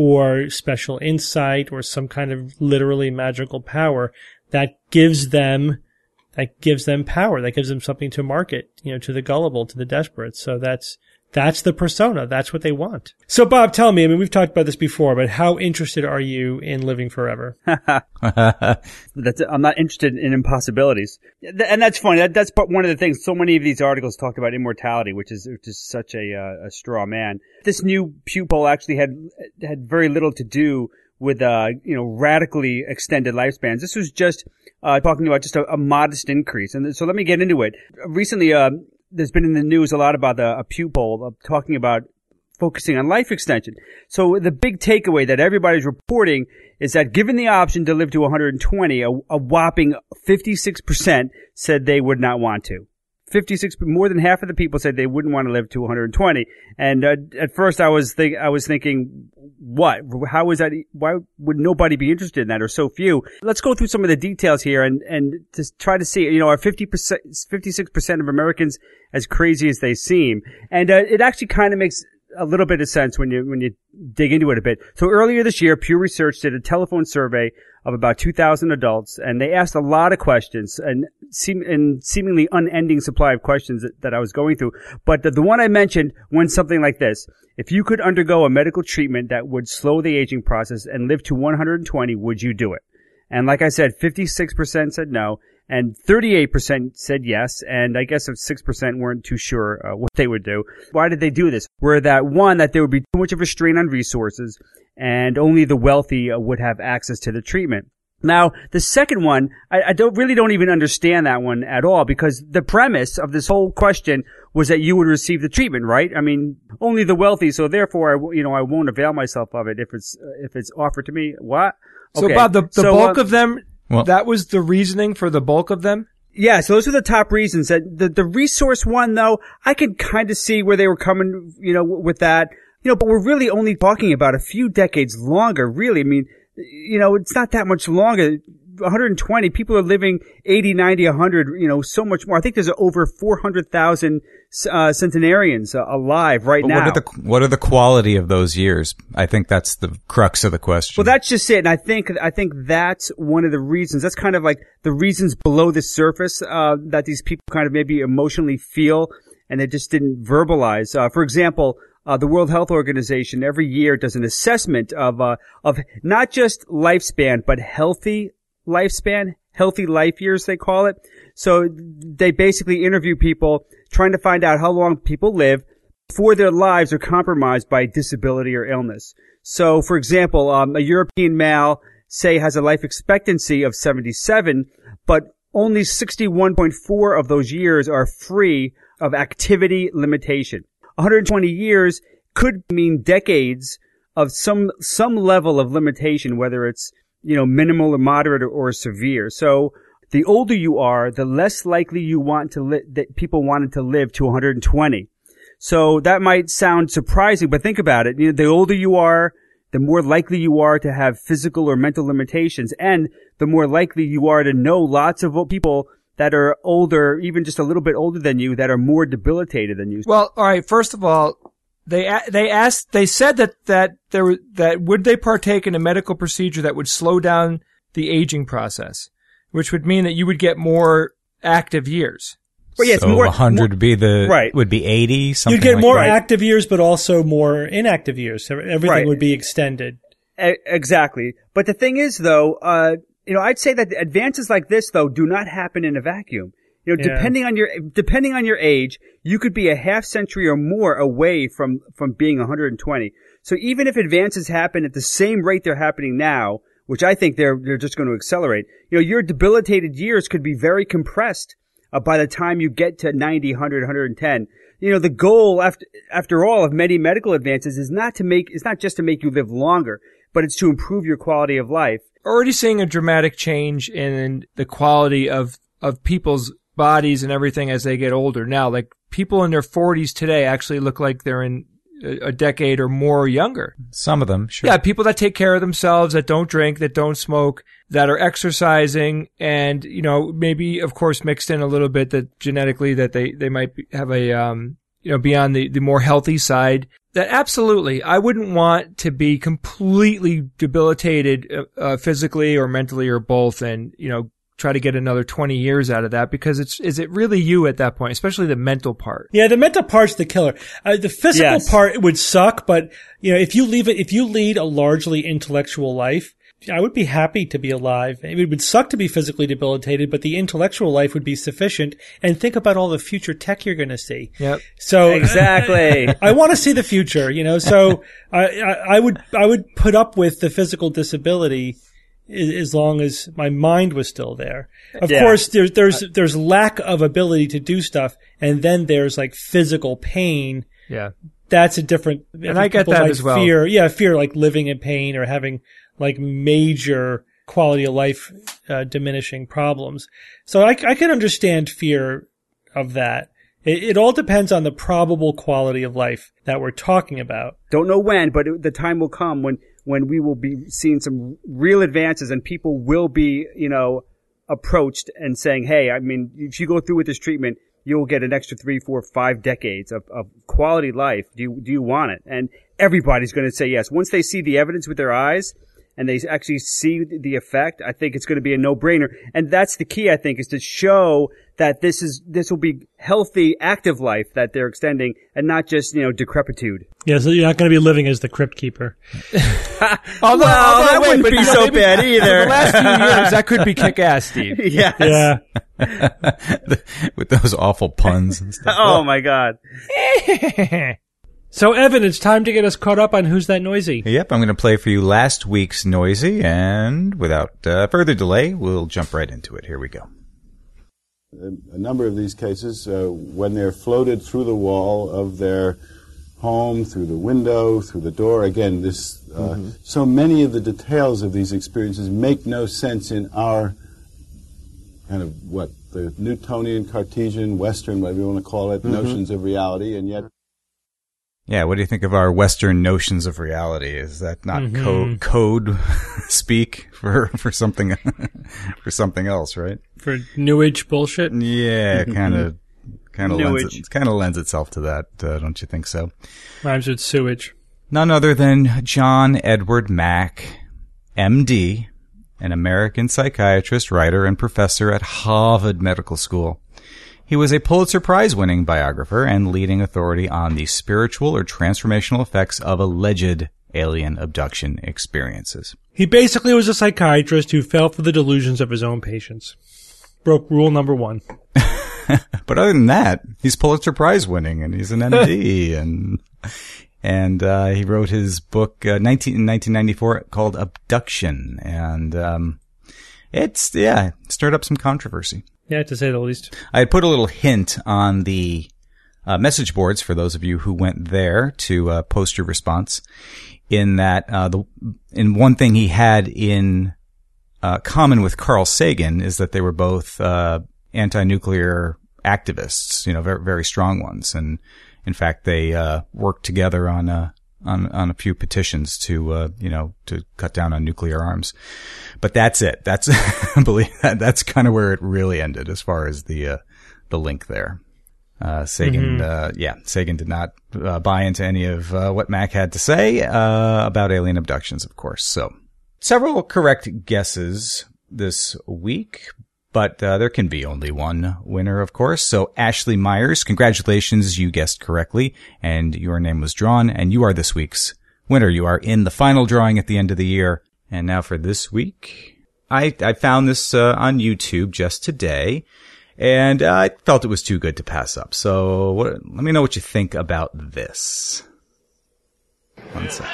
Speaker 2: or special insight or some kind of literally magical power that gives them, that gives them power. That gives them something to market, you know, to the gullible, to the desperate. So that's, that's the persona. That's what they want. So Bob, tell me, I mean, we've talked about this before, but how interested are you in living forever?
Speaker 3: That's, I'm not interested in impossibilities. And that's funny. That, that's part- one of the things. So many of these articles talked about immortality, which is, which is such a, uh, a straw man. This new Pew poll actually had, had very little to do with, uh, you know, radically extended lifespans. This was just, uh, talking about just a, a modest increase. And so let me get into it. Recently, uh, there's been in the news a lot about the, a Pew poll uh, talking about focusing on life extension. So the big takeaway that everybody's reporting is that given the option to live to one hundred twenty, a, a whopping fifty-six percent said they would not want to. fifty-six, more than half of the people said they wouldn't want to live to one hundred twenty. And uh, at first I was think, I was thinking, what? How is that? Why would nobody be interested in that, or so few? Let's go through some of the details here and, and to try to see, you know, are fifty percent, fifty-six percent of Americans as crazy as they seem? And uh, it actually kind of makes a little bit of sense when you, when you dig into it a bit. So earlier this year, Pew Research did a telephone survey of about two thousand adults, and they asked a lot of questions and seem, and seemingly unending supply of questions that, that I was going through. But the, the one I mentioned went something like this. If you could undergo a medical treatment that would slow the aging process and live to one hundred twenty, would you do it? And like I said, fifty-six percent said no, and thirty-eight percent said yes, and I guess six percent weren't too sure uh, what they would do. Why did they do this? Were that, one, that there would be too much of a strain on resources, and only the wealthy uh, would have access to the treatment. Now, the second one, I, I don't really don't even understand that one at all, because the premise of this whole question was that you would receive the treatment, right? I mean, only the wealthy, so therefore, I, w- you know, I won't avail myself of it if it's uh, if it's offered to me. What?
Speaker 4: So,
Speaker 3: Okay.
Speaker 4: Bob, the, the
Speaker 3: So,
Speaker 4: bulk
Speaker 3: uh,
Speaker 4: of them,
Speaker 5: Well-
Speaker 4: that was the reasoning for the bulk of them?
Speaker 3: Yeah, so those are the top reasons. That the the resource one, though, I could kind of see where they were coming, you know, with that. You know, but we're really only talking about a few decades longer, really. I mean, you know, it's not that much longer. one hundred twenty, people are living eighty, ninety, one hundred, you know, so much more. I think there's over four hundred thousand uh, centenarians uh, alive right
Speaker 5: But
Speaker 3: now.
Speaker 5: what are the what are the quality of those years? I think that's the crux of the question.
Speaker 3: Well, that's just it. And I think, I think that's one of the reasons. That's kind of like the reasons below the surface, uh, that these people kind of maybe emotionally feel and they just didn't verbalize. Uh, for example, uh, the World Health Organization every year does an assessment of, uh, of not just lifespan, but healthy lifespan, healthy life years, they call it. So they basically interview people trying to find out how long people live before their lives are compromised by disability or illness. So, for example, um, a European male, say, has a life expectancy of seventy-seven, but only sixty-one point four of those years are free of activity limitation. one hundred twenty years could mean decades of some some level of limitation, whether it's, you know, minimal or moderate or, or severe. So the older you are, the less likely you want to li- that people wanted to live to one hundred twenty. So that might sound surprising, but think about it. You know, the older you are, the more likely you are to have physical or mental limitations, and the more likely you are to know lots of people that are older, even just a little bit older than you, that are more debilitated than you.
Speaker 4: Well, all right. First of all, they a- they asked, they said that that there was, that would they partake in a medical procedure that would slow down the aging process, which would mean that you would get more active years.
Speaker 3: Well, yeah, it's
Speaker 5: so
Speaker 3: more-
Speaker 5: one hundred
Speaker 3: more-
Speaker 5: would be the
Speaker 3: right.
Speaker 5: would be eighty. Something
Speaker 2: You'd get
Speaker 5: like
Speaker 2: more
Speaker 5: that.
Speaker 2: active years, but also more inactive years. So everything
Speaker 3: Right.
Speaker 2: would be extended.
Speaker 3: E- Exactly. But the thing is, though, uh, you know, I'd say that advances like this, though, do not happen in a vacuum. You know,
Speaker 2: Yeah.
Speaker 3: depending on your, depending on your age, you could be a half century or more away from, from being one hundred twenty. So even if advances happen at the same rate they're happening now, which I think they're, they're just going to accelerate, you know, your debilitated years could be very compressed uh, by the time you get to ninety, one hundred, one hundred ten. You know, the goal after, after all of many medical advances is not to make, is not just to make you live longer, but it's to improve your quality of life.
Speaker 4: Already seeing a dramatic change in the quality of, of people's bodies and everything as they get older. Now, like people in their forties today actually look like they're in a, a decade or more younger.
Speaker 5: Some of them, sure.
Speaker 4: Yeah, people that take care of themselves, that don't drink, that don't smoke, that are exercising, and, you know, maybe, of course, mixed in a little bit that genetically that they, they might be- have a, um, you know, be on the, the more healthy side. That absolutely, I wouldn't want to be completely debilitated, uh, uh, physically or mentally or both, and, you know, try to get another twenty years out of that, because it's, is it really you at that point, especially the mental part?
Speaker 2: Yeah, the mental part's the killer. Uh, the physical
Speaker 3: Yes.
Speaker 2: part would suck, but you know, if you leave it, if you lead a largely intellectual life, I would be happy to be alive. It would suck to be physically debilitated, but the intellectual life would be sufficient. And think about all the future tech you're going to see.
Speaker 4: Yep.
Speaker 2: So
Speaker 3: Exactly.
Speaker 2: I want to see the future, you know. So I, I, I would I would put up with the physical disability i- as long as my mind was still there. Of
Speaker 3: Yeah.
Speaker 2: course, there's there's there's lack of ability to do stuff, and then there's like physical pain.
Speaker 4: Yeah.
Speaker 2: That's a different.
Speaker 4: And I get
Speaker 2: people
Speaker 4: that
Speaker 2: might
Speaker 4: as well.
Speaker 2: Fear, yeah, fear like living in pain or having like major quality of life uh, diminishing problems. So I, I can understand fear of that. It, it all depends on the probable quality of life that we're talking about.
Speaker 3: Don't know when, but it, the time will come when, when we will be seeing some real advances and people will be, you know, approached and saying, hey, I mean, if you go through with this treatment, you'll get an extra three, four, five decades of, of quality life. Do you, do you want it? And everybody's going to say yes. Once they see the evidence with their eyes and they actually see the effect, I think it's going to be a no-brainer. And that's the key, I think, is to show that this is, this will be healthy, active life that they're extending and not just, you know, decrepitude.
Speaker 2: Yeah, so you're not going to be living as the crypt keeper.
Speaker 4: Although,
Speaker 3: Well,
Speaker 4: although,
Speaker 3: that
Speaker 4: wait,
Speaker 3: wouldn't
Speaker 4: but
Speaker 3: be
Speaker 4: you know,
Speaker 3: so
Speaker 4: maybe
Speaker 3: bad
Speaker 4: for
Speaker 3: either.
Speaker 4: the last few years, that could be kick-ass, Steve.
Speaker 3: Yes.
Speaker 2: Yeah.
Speaker 5: With those awful puns and stuff.
Speaker 3: Oh my God.
Speaker 2: So, Evan, it's time to get us caught up on Who's That Noisy?
Speaker 5: Yep, I'm going to play for you last week's Noisy, and without uh, further delay, we'll jump right into it. Here we go.
Speaker 6: A number of these cases, uh, when they're floated through the wall of their home, through the window, through the door, again, this, uh, mm-hmm. so many of the details of these experiences make no sense in our kind of, what, the Newtonian, Cartesian, Western, whatever you want to call it, mm-hmm. notions of reality, and yet...
Speaker 5: Yeah, what do you think of our Western notions of reality? Is that not mm-hmm. code, code speak for, for something, for something else, right?
Speaker 2: For New Age bullshit?
Speaker 5: Yeah, kind of, kind of lends, it, kind of lends itself to that, uh, don't you think so?
Speaker 2: Rhymes with sewage.
Speaker 5: None other than John Edward Mack, M D, an American psychiatrist, writer, and professor at Harvard Medical School. He was a Pulitzer Prize-winning biographer and leading authority on the spiritual or transformational effects of alleged alien abduction experiences.
Speaker 2: He basically was a psychiatrist who fell for the delusions of his own patients. Broke rule number one.
Speaker 5: But other than that, he's Pulitzer Prize-winning, and he's an M D, and and uh, he wrote his book uh, nineteen, in nineteen ninety-four called Abduction, and um, it's, yeah, stirred up some controversy.
Speaker 2: Yeah, to say the least.
Speaker 5: I had put a little hint on the uh, message boards for those of you who went there to uh, post your response. In that, uh, the in one thing he had in uh, common with Carl Sagan is that they were both uh, anti-nuclear activists, you know, very very strong ones, and in fact they uh, worked together on a on on a few petitions to uh, you know to cut down on nuclear arms. But that's it. That's I believe that that's kind of where it really ended as far as the uh, the link there. Uh, Sagan, mm-hmm. uh, yeah, Sagan did not uh, buy into any of uh, what Mack had to say uh, about alien abductions, of course. So several correct guesses this week, but uh, there can be only one winner, of course. So Ashley Myers, congratulations, you guessed correctly, and your name was drawn, and you are this week's winner. You are in the final drawing at the end of the year. And now for this week, I, I found this uh, on YouTube just today, and uh, I felt it was too good to pass up. So what, let me know what you think about this. One second.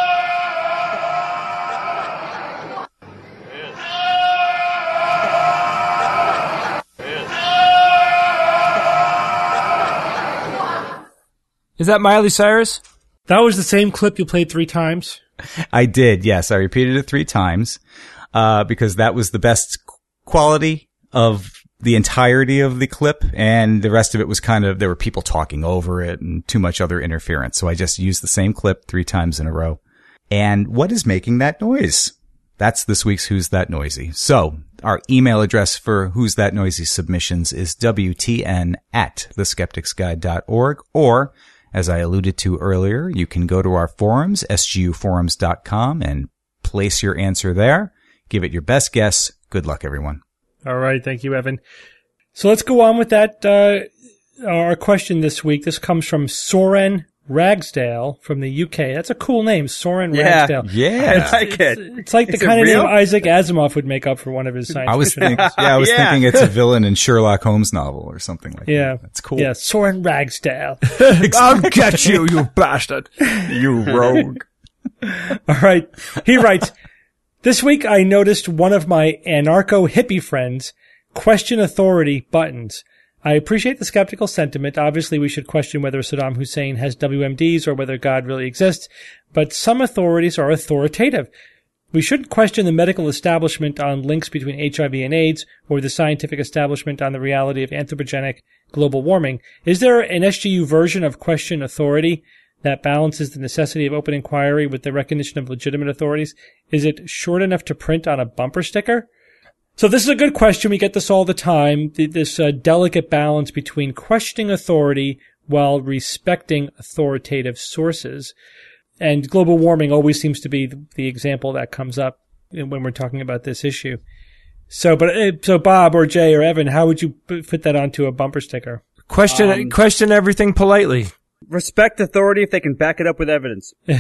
Speaker 4: Is that Miley Cyrus?
Speaker 2: That was the same clip you played three times?
Speaker 5: I did, yes. I repeated it three times, uh, because that was the best quality of the entirety of the clip, and the rest of it was kind of, there were people talking over it and too much other interference. So I just used the same clip three times in a row. And what is making that noise? That's this week's Who's That Noisy. So our email address for Who's That Noisy submissions is W T N at the skeptics guide dot org, or as I alluded to earlier, you can go to our forums, S G U forums dot com, and place your answer there. Give it your best guess. Good luck, everyone.
Speaker 2: All right. Thank you, Evan. So let's go on with that. Uh, our question this week. This comes from Soren Ragsdale from the U K. That's a cool name, Soren
Speaker 3: yeah,
Speaker 2: Ragsdale.
Speaker 5: Yeah,
Speaker 3: I like it.
Speaker 2: It's, it's like the
Speaker 3: Is
Speaker 2: kind of
Speaker 3: real?
Speaker 2: name Isaac Asimov would make up for one of his science
Speaker 5: I was
Speaker 2: fiction
Speaker 5: thinking, yeah, I was
Speaker 3: Yeah.
Speaker 5: thinking it's a villain in Sherlock Holmes novel or something like
Speaker 2: Yeah.
Speaker 5: that. That's cool.
Speaker 2: Yeah, Soren Ragsdale.
Speaker 4: I'll get you, you bastard.
Speaker 5: You rogue.
Speaker 2: All right. He writes, this week I noticed one of my anarcho-hippie friends question authority buttons. I appreciate the skeptical sentiment. Obviously, we should question whether Saddam Hussein has W M Ds or whether God really exists, but some authorities are authoritative. We shouldn't question the medical establishment on links between H I V and AIDS or the scientific establishment on the reality of anthropogenic global warming. Is there an S G U version of question authority that balances the necessity of open inquiry with the recognition of legitimate authorities? Is it short enough to print on a bumper sticker? So this is a good question. We get this all the time, this uh, delicate balance between questioning authority while respecting authoritative sources. And global warming always seems to be the, the example that comes up when we're talking about this issue. So, but uh, so Bob or Jay or Evan, how would you fit that onto a bumper sticker?
Speaker 4: Question
Speaker 3: Um,
Speaker 4: question everything politely.
Speaker 3: Respect authority if they can back it up with evidence.
Speaker 2: Is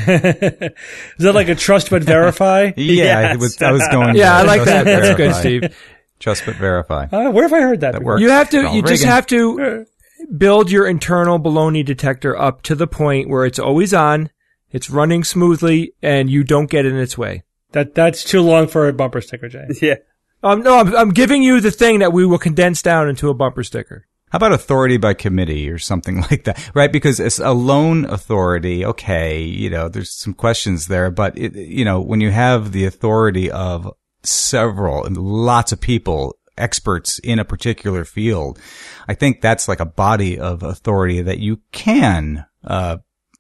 Speaker 2: that like a trust but verify?
Speaker 5: Yeah, I,
Speaker 3: Yes.
Speaker 5: was, I was going.
Speaker 4: Yeah, I
Speaker 5: for
Speaker 4: like
Speaker 5: trust
Speaker 4: that.
Speaker 5: but
Speaker 4: That's good,
Speaker 5: verify.
Speaker 4: Steve.
Speaker 5: Trust but verify.
Speaker 2: Uh, where have I heard that?
Speaker 5: That
Speaker 2: before?
Speaker 5: works.
Speaker 4: You have to.
Speaker 5: Ronald
Speaker 4: You just
Speaker 5: Reagan.
Speaker 4: have to build your internal baloney detector up to the point where it's always on, it's running smoothly, and you don't get in its way.
Speaker 2: That that's too long for a bumper sticker, Jay.
Speaker 3: Yeah.
Speaker 4: Um, no, I'm, I'm giving you the thing that we will condense down into a bumper sticker.
Speaker 5: How about authority by committee or something like that, right? Because it's a lone authority. Okay, you know, there's some questions there, but it, you know, when you have the authority of several and lots of people, experts in a particular field, I think that's like a body of authority that you can, uh,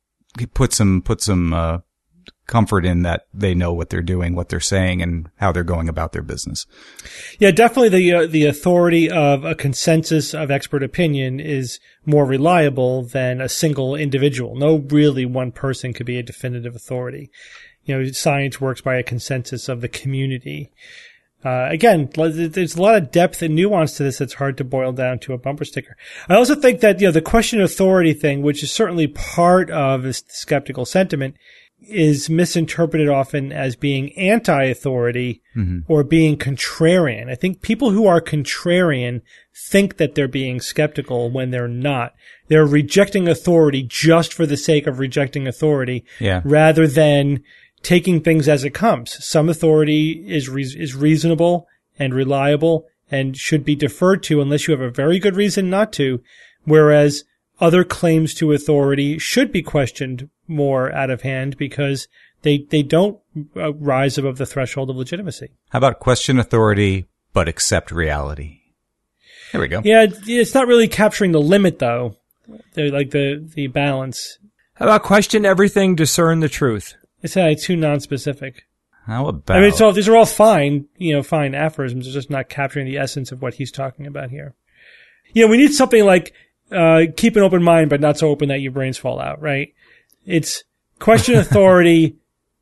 Speaker 5: put some, put some, uh, comfort in, that they know what they're doing, what they're saying, and how they're going about their business.
Speaker 2: Yeah, definitely the uh, the authority of a consensus of expert opinion is more reliable than a single individual. No really one person could be a definitive authority. You know, science works by a consensus of the community. Uh, again, there's a lot of depth and nuance to this that's hard to boil down to a bumper sticker. I also think that, you know, the question of authority thing, which is certainly part of this skeptical sentiment, is misinterpreted often as being anti-authority mm-hmm. or being contrarian. I think people who are contrarian think that they're being skeptical when they're not. They're rejecting authority just for the sake of rejecting authority,
Speaker 5: yeah.
Speaker 2: rather than taking things as it comes. Some authority is re- is reasonable and reliable and should be deferred to unless you have a very good reason not to, whereas other claims to authority should be questioned more out of hand because they they don't uh, rise above the threshold of legitimacy.
Speaker 5: How about question authority but accept reality? There we go.
Speaker 2: Yeah, it's not really capturing the limit though, the, like the the balance.
Speaker 4: How about question everything, discern the truth?
Speaker 2: It's uh, too non-specific.
Speaker 5: How about?
Speaker 2: I mean, so these are all fine, you know, fine aphorisms. They're just not capturing the essence of what he's talking about here. You know, we need something like uh keep an open mind, but not so open that your brains fall out, right? It's question authority,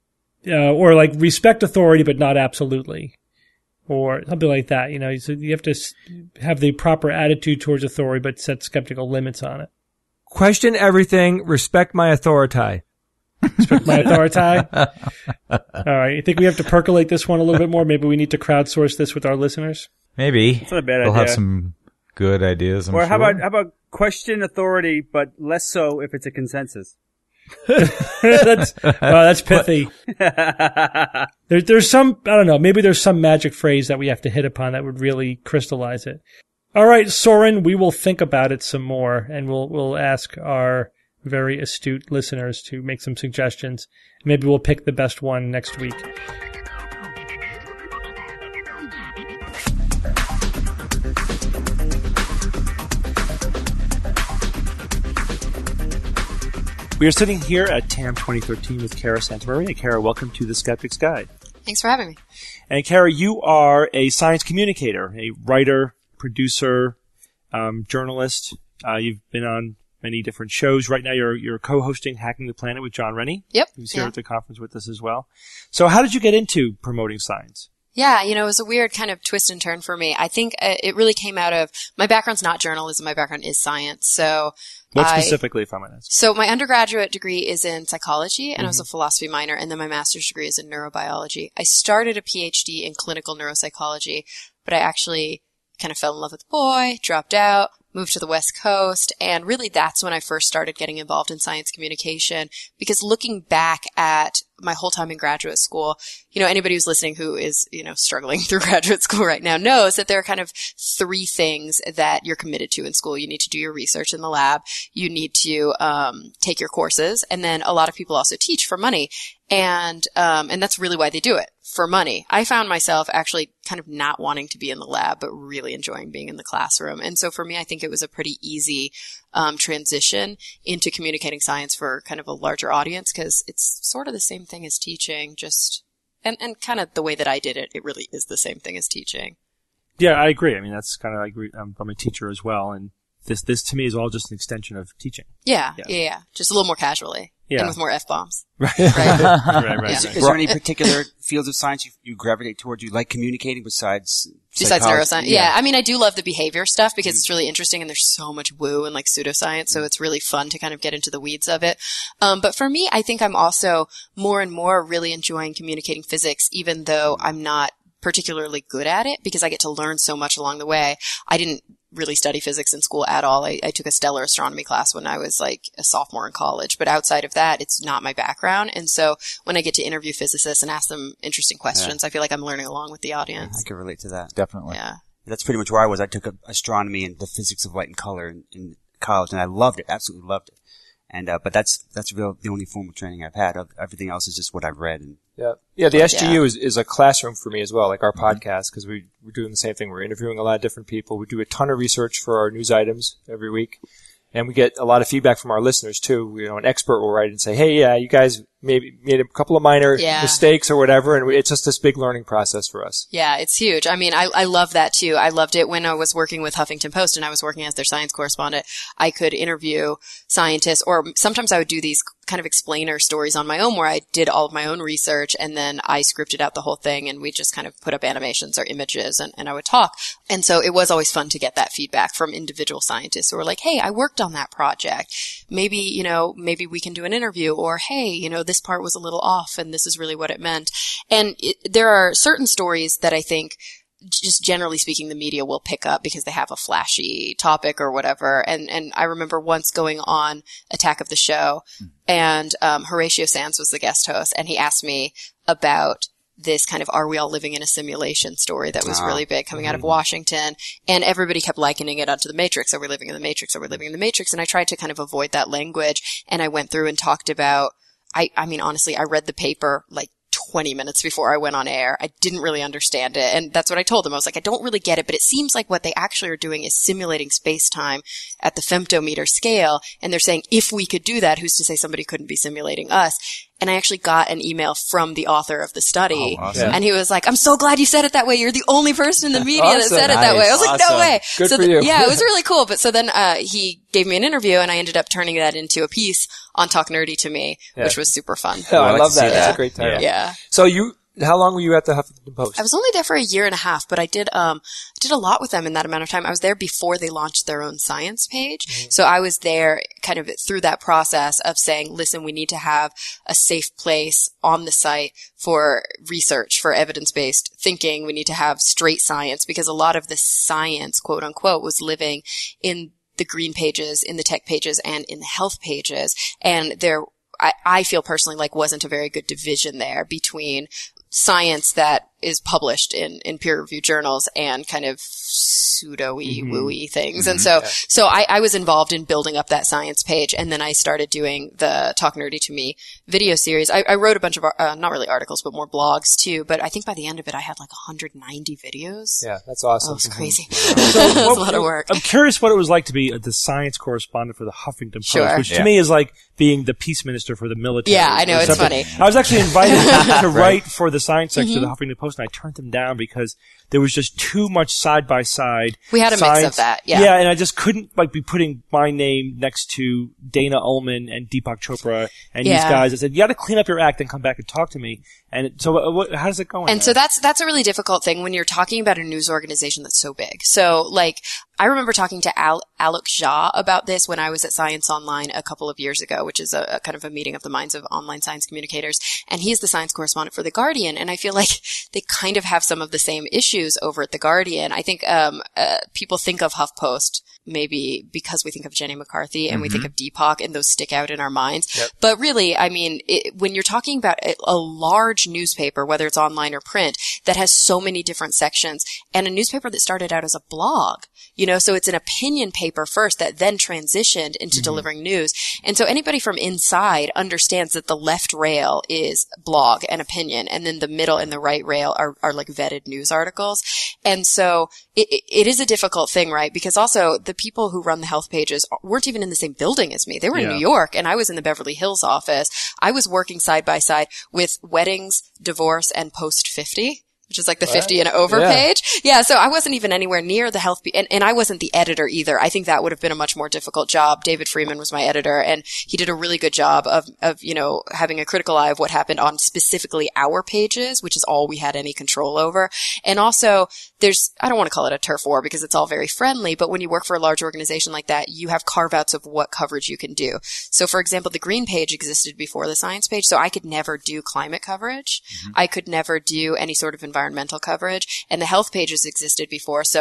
Speaker 2: uh, or like respect authority, but not absolutely, or something like that. You know, so you have to have the proper attitude towards authority, but set skeptical limits on it.
Speaker 4: Question everything, respect my authority.
Speaker 2: Respect my authority. All right. You think we have to percolate this one a little bit more? Maybe we need to crowdsource this with our listeners.
Speaker 5: Maybe.
Speaker 3: That's not a bad
Speaker 5: They'll
Speaker 3: idea.
Speaker 5: have some good ideas. I'm
Speaker 3: or how
Speaker 5: sure.
Speaker 3: about how about question authority, but less so if it's a consensus.
Speaker 2: that's well, that's pithy. there, there's some, I don't know, maybe there's some magic phrase that we have to hit upon that would really crystallize it. All right, Soren, we will think about it some more, and we'll we'll ask our very astute listeners to make some suggestions. Maybe we'll pick the best one next week.
Speaker 7: We are sitting here at T A M twenty thirteen with Kara Santamaria. And Kara, welcome to the Skeptic's Guide.
Speaker 8: Thanks for having me.
Speaker 7: And Kara, you are a science communicator, a writer, producer, um, journalist. Uh, you've been on many different shows. Right now you're you're co-hosting Hacking the Planet with John Rennie.
Speaker 8: Yep.
Speaker 7: Who's here
Speaker 8: yeah.
Speaker 7: at the conference with us as well. So how did you get into promoting science?
Speaker 8: Yeah, you know, it was a weird kind of twist and turn for me. I think uh, it really came out of, my background's not journalism, my background is science. So
Speaker 7: What
Speaker 8: I,
Speaker 7: specifically, if I'm honest?
Speaker 8: So my undergraduate degree is in psychology, and
Speaker 7: mm-hmm.
Speaker 8: I was a philosophy minor, and then my master's degree is in neurobiology. I started a P H D in clinical neuropsychology, but I actually kind of fell in love with the boy, dropped out, moved to the West Coast, and really that's when I first started getting involved in science communication, because looking back at my whole time in graduate school, you know, anybody who's listening who is, you know, struggling through graduate school right now knows that there are kind of three things that you're committed to in school. You need to do your research in the lab, you need to um take your courses, and then a lot of people also teach for money. And, um, and that's really why they do it, for money. I found myself actually kind of not wanting to be in the lab, but really enjoying being in the classroom. And so for me, I think it was a pretty easy, um, transition into communicating science for kind of a larger audience, because it's sort of the same thing as teaching, just, and, and kind of the way that I did it, it really is the same thing as teaching.
Speaker 7: Yeah, I agree. I mean, that's kind of, I agree. I'm, I'm a teacher as well, and this, this to me is all just an extension of teaching.
Speaker 8: Yeah,
Speaker 7: Yeah.
Speaker 8: yeah, yeah. Just a little more casually.
Speaker 7: Yeah.
Speaker 8: And with more F-bombs.
Speaker 7: Right.
Speaker 8: Right.
Speaker 7: right, right.
Speaker 8: Yeah.
Speaker 9: Is, is there any particular fields of science you, you gravitate towards, you like communicating besides
Speaker 8: Besides
Speaker 9: psychology?
Speaker 8: neuroscience. Yeah. yeah. I mean, I do love the behavior stuff because it's really interesting and there's so much woo and like pseudoscience. So it's really fun to kind of get into the weeds of it. Um, but for me, I think I'm also more and more really enjoying communicating physics, even though I'm not particularly good at it, because I get to learn so much along the way. I didn't really study physics in school at all. I, I took a stellar astronomy class when I was like a sophomore in college, but outside of that, it's not my background. And so when I get to interview physicists and ask them interesting questions, yeah. I feel like I'm learning along with the audience.
Speaker 9: I can relate to that.
Speaker 5: Definitely.
Speaker 8: Yeah.
Speaker 9: That's pretty much where I was. I took a, astronomy and the physics of light and color in, in college, and I loved it. Absolutely loved it. And uh, but that's that's real the only formal training I've had. Everything else is just what I've read. And
Speaker 4: yeah, yeah. The S G U
Speaker 8: yeah.
Speaker 4: is, is a classroom for me as well, like our mm-hmm. podcast, because we we're doing the same thing. We're interviewing a lot of different people. We do a ton of research for our news items every week, and we get a lot of feedback from our listeners too. You know, an expert will write and say, "Hey, yeah, you guys maybe made a couple of minor
Speaker 8: yeah.
Speaker 4: mistakes or whatever," and it's just this big learning process for us.
Speaker 8: Yeah, it's huge. I mean, I, I love that too. I loved it when I was working with Huffington Post and I was working as their science correspondent. I could interview scientists, or sometimes I would do these kind of explainer stories on my own where I did all of my own research and then I scripted out the whole thing and we just kind of put up animations or images and, and I would talk. And so it was always fun to get that feedback from individual scientists who were like, hey, I worked on that project. Maybe, you know, maybe we can do an interview, or hey, you know, this part was a little off and this is really what it meant. And it, there are certain stories that I think just generally speaking, the media will pick up because they have a flashy topic or whatever. And, and I remember once going on Attack of the Show and, um, Horatio Sands was the guest host and he asked me about this kind of are we all living in a simulation story that was ah. really big coming out of Washington. And everybody kept likening it onto the Matrix. Are we living in the Matrix? Are we living in the Matrix? And I tried to kind of avoid that language. And I went through and talked about, I, I mean, honestly, I read the paper like twenty minutes before I went on air. I didn't really understand it. And that's what I told them. I was like, I don't really get it, but it seems like what they actually are doing is simulating space-time at the femtometer scale. And they're saying, if we could do that, who's to say somebody couldn't be simulating us? And I actually got an email from the author of the study.
Speaker 5: Oh, awesome.
Speaker 8: And he was like, I'm so glad you said it that way. You're the only person in the media
Speaker 4: awesome.
Speaker 8: that said it
Speaker 5: nice.
Speaker 8: that way. I was like,
Speaker 5: awesome.
Speaker 8: no way.
Speaker 4: Good
Speaker 8: so
Speaker 4: for
Speaker 8: th-
Speaker 4: you.
Speaker 8: yeah, it was really cool. But so then, uh, he gave me an interview and I ended up turning that into a piece on Talk Nerdy to Me,
Speaker 4: yeah.
Speaker 8: which was super fun.
Speaker 4: Oh, I,
Speaker 9: I like
Speaker 4: love
Speaker 9: to see
Speaker 4: that.
Speaker 9: that.
Speaker 4: That's a great title.
Speaker 8: Yeah.
Speaker 4: So you, how long were you at the Huffington Post?
Speaker 8: I was only there for a year and a half, but I did um did a lot with them in that amount of time. I was there before they launched their own science page. Mm-hmm. So I was there kind of through that process of saying, listen, we need to have a safe place on the site for research, for evidence-based thinking. We need to have straight science because a lot of the science, quote unquote, was living in the green pages, in the tech pages, and in the health pages. And there I, I feel personally like wasn't a very good division there between science that is published in, in peer-reviewed journals and kind of pseudo-y, mm-hmm. woo-y things. Mm-hmm. And so, yeah. so I, I was involved in building up that science page, and then I started doing the Talk Nerdy to Me video series. I, I wrote a bunch of, uh, not really articles, but more blogs too, but I think by the end of it, I had like one hundred ninety videos.
Speaker 4: Yeah, that's awesome.
Speaker 8: Oh, it was crazy.
Speaker 7: So,
Speaker 8: it was a lot of work.
Speaker 7: I'm curious what it was like to be the science correspondent for the Huffington Post,
Speaker 8: sure.
Speaker 7: which to
Speaker 5: yeah.
Speaker 7: me is like being the peace minister for the military.
Speaker 8: Yeah, I know, it's
Speaker 7: something.
Speaker 8: funny.
Speaker 7: I was actually invited to
Speaker 5: Right.
Speaker 7: write for the science section
Speaker 8: Mm-hmm.
Speaker 7: of the Huffington Post, and I turned them down because there was just too much side by side.
Speaker 8: We had a
Speaker 7: science.
Speaker 8: mix of that, yeah.
Speaker 7: Yeah, and I just couldn't like be putting my name next to Dana Ullman and Deepak Chopra and
Speaker 8: Yeah.
Speaker 7: these guys. I said, you got to clean up your act and come back and talk to me. And it, so, uh, what, how does it go? In
Speaker 8: And
Speaker 7: there?
Speaker 8: so that's, that's a really difficult thing when you're talking about a news organization that's so big. So like, I remember talking to Al- Alok Jha about this when I was at Science Online a couple of years ago, which is a, a kind of a meeting of the minds of online science communicators. And he's the science correspondent for The Guardian. And I feel like they kind of have some of the same issues over at The Guardian. I think, um, uh, people think of HuffPost maybe because we think of Jenny McCarthy and mm-hmm. we think of Deepak and those stick out in our minds.
Speaker 4: Yep.
Speaker 8: But really, I mean, it, when you're talking about a, a large newspaper, whether it's online or print, that has so many different sections, and a newspaper that started out as a blog, you know, so it's an opinion paper first that then transitioned into mm-hmm. delivering news. And so anybody from inside understands that the left rail is blog and opinion, and then the middle and the right rail are, are like vetted news articles. And so it, it is a difficult thing, right? Because also the people who run the health pages weren't even in the same building as me. They were in
Speaker 7: Yeah.
Speaker 8: New York and I was in the Beverly Hills office. I was working side by side with weddings, divorce, and post fifty. Which is like the
Speaker 4: What?
Speaker 8: fifty and over
Speaker 4: Yeah.
Speaker 8: page. Yeah. So I wasn't even anywhere near the health, be- and, and I wasn't the editor either. I think that would have been a much more difficult job. David Freeman was my editor, and he did a really good job of, of, you know, having a critical eye of what happened on specifically our pages, which is all we had any control over. And also there's, I don't want to call it a turf war because it's all very friendly, but when you work for a large organization like that, you have carve outs of what coverage you can do. So for example, the green page existed before the science page. So I could never do climate coverage. Mm-hmm. I could never do any sort of environmental coverage, and the health pages existed before. So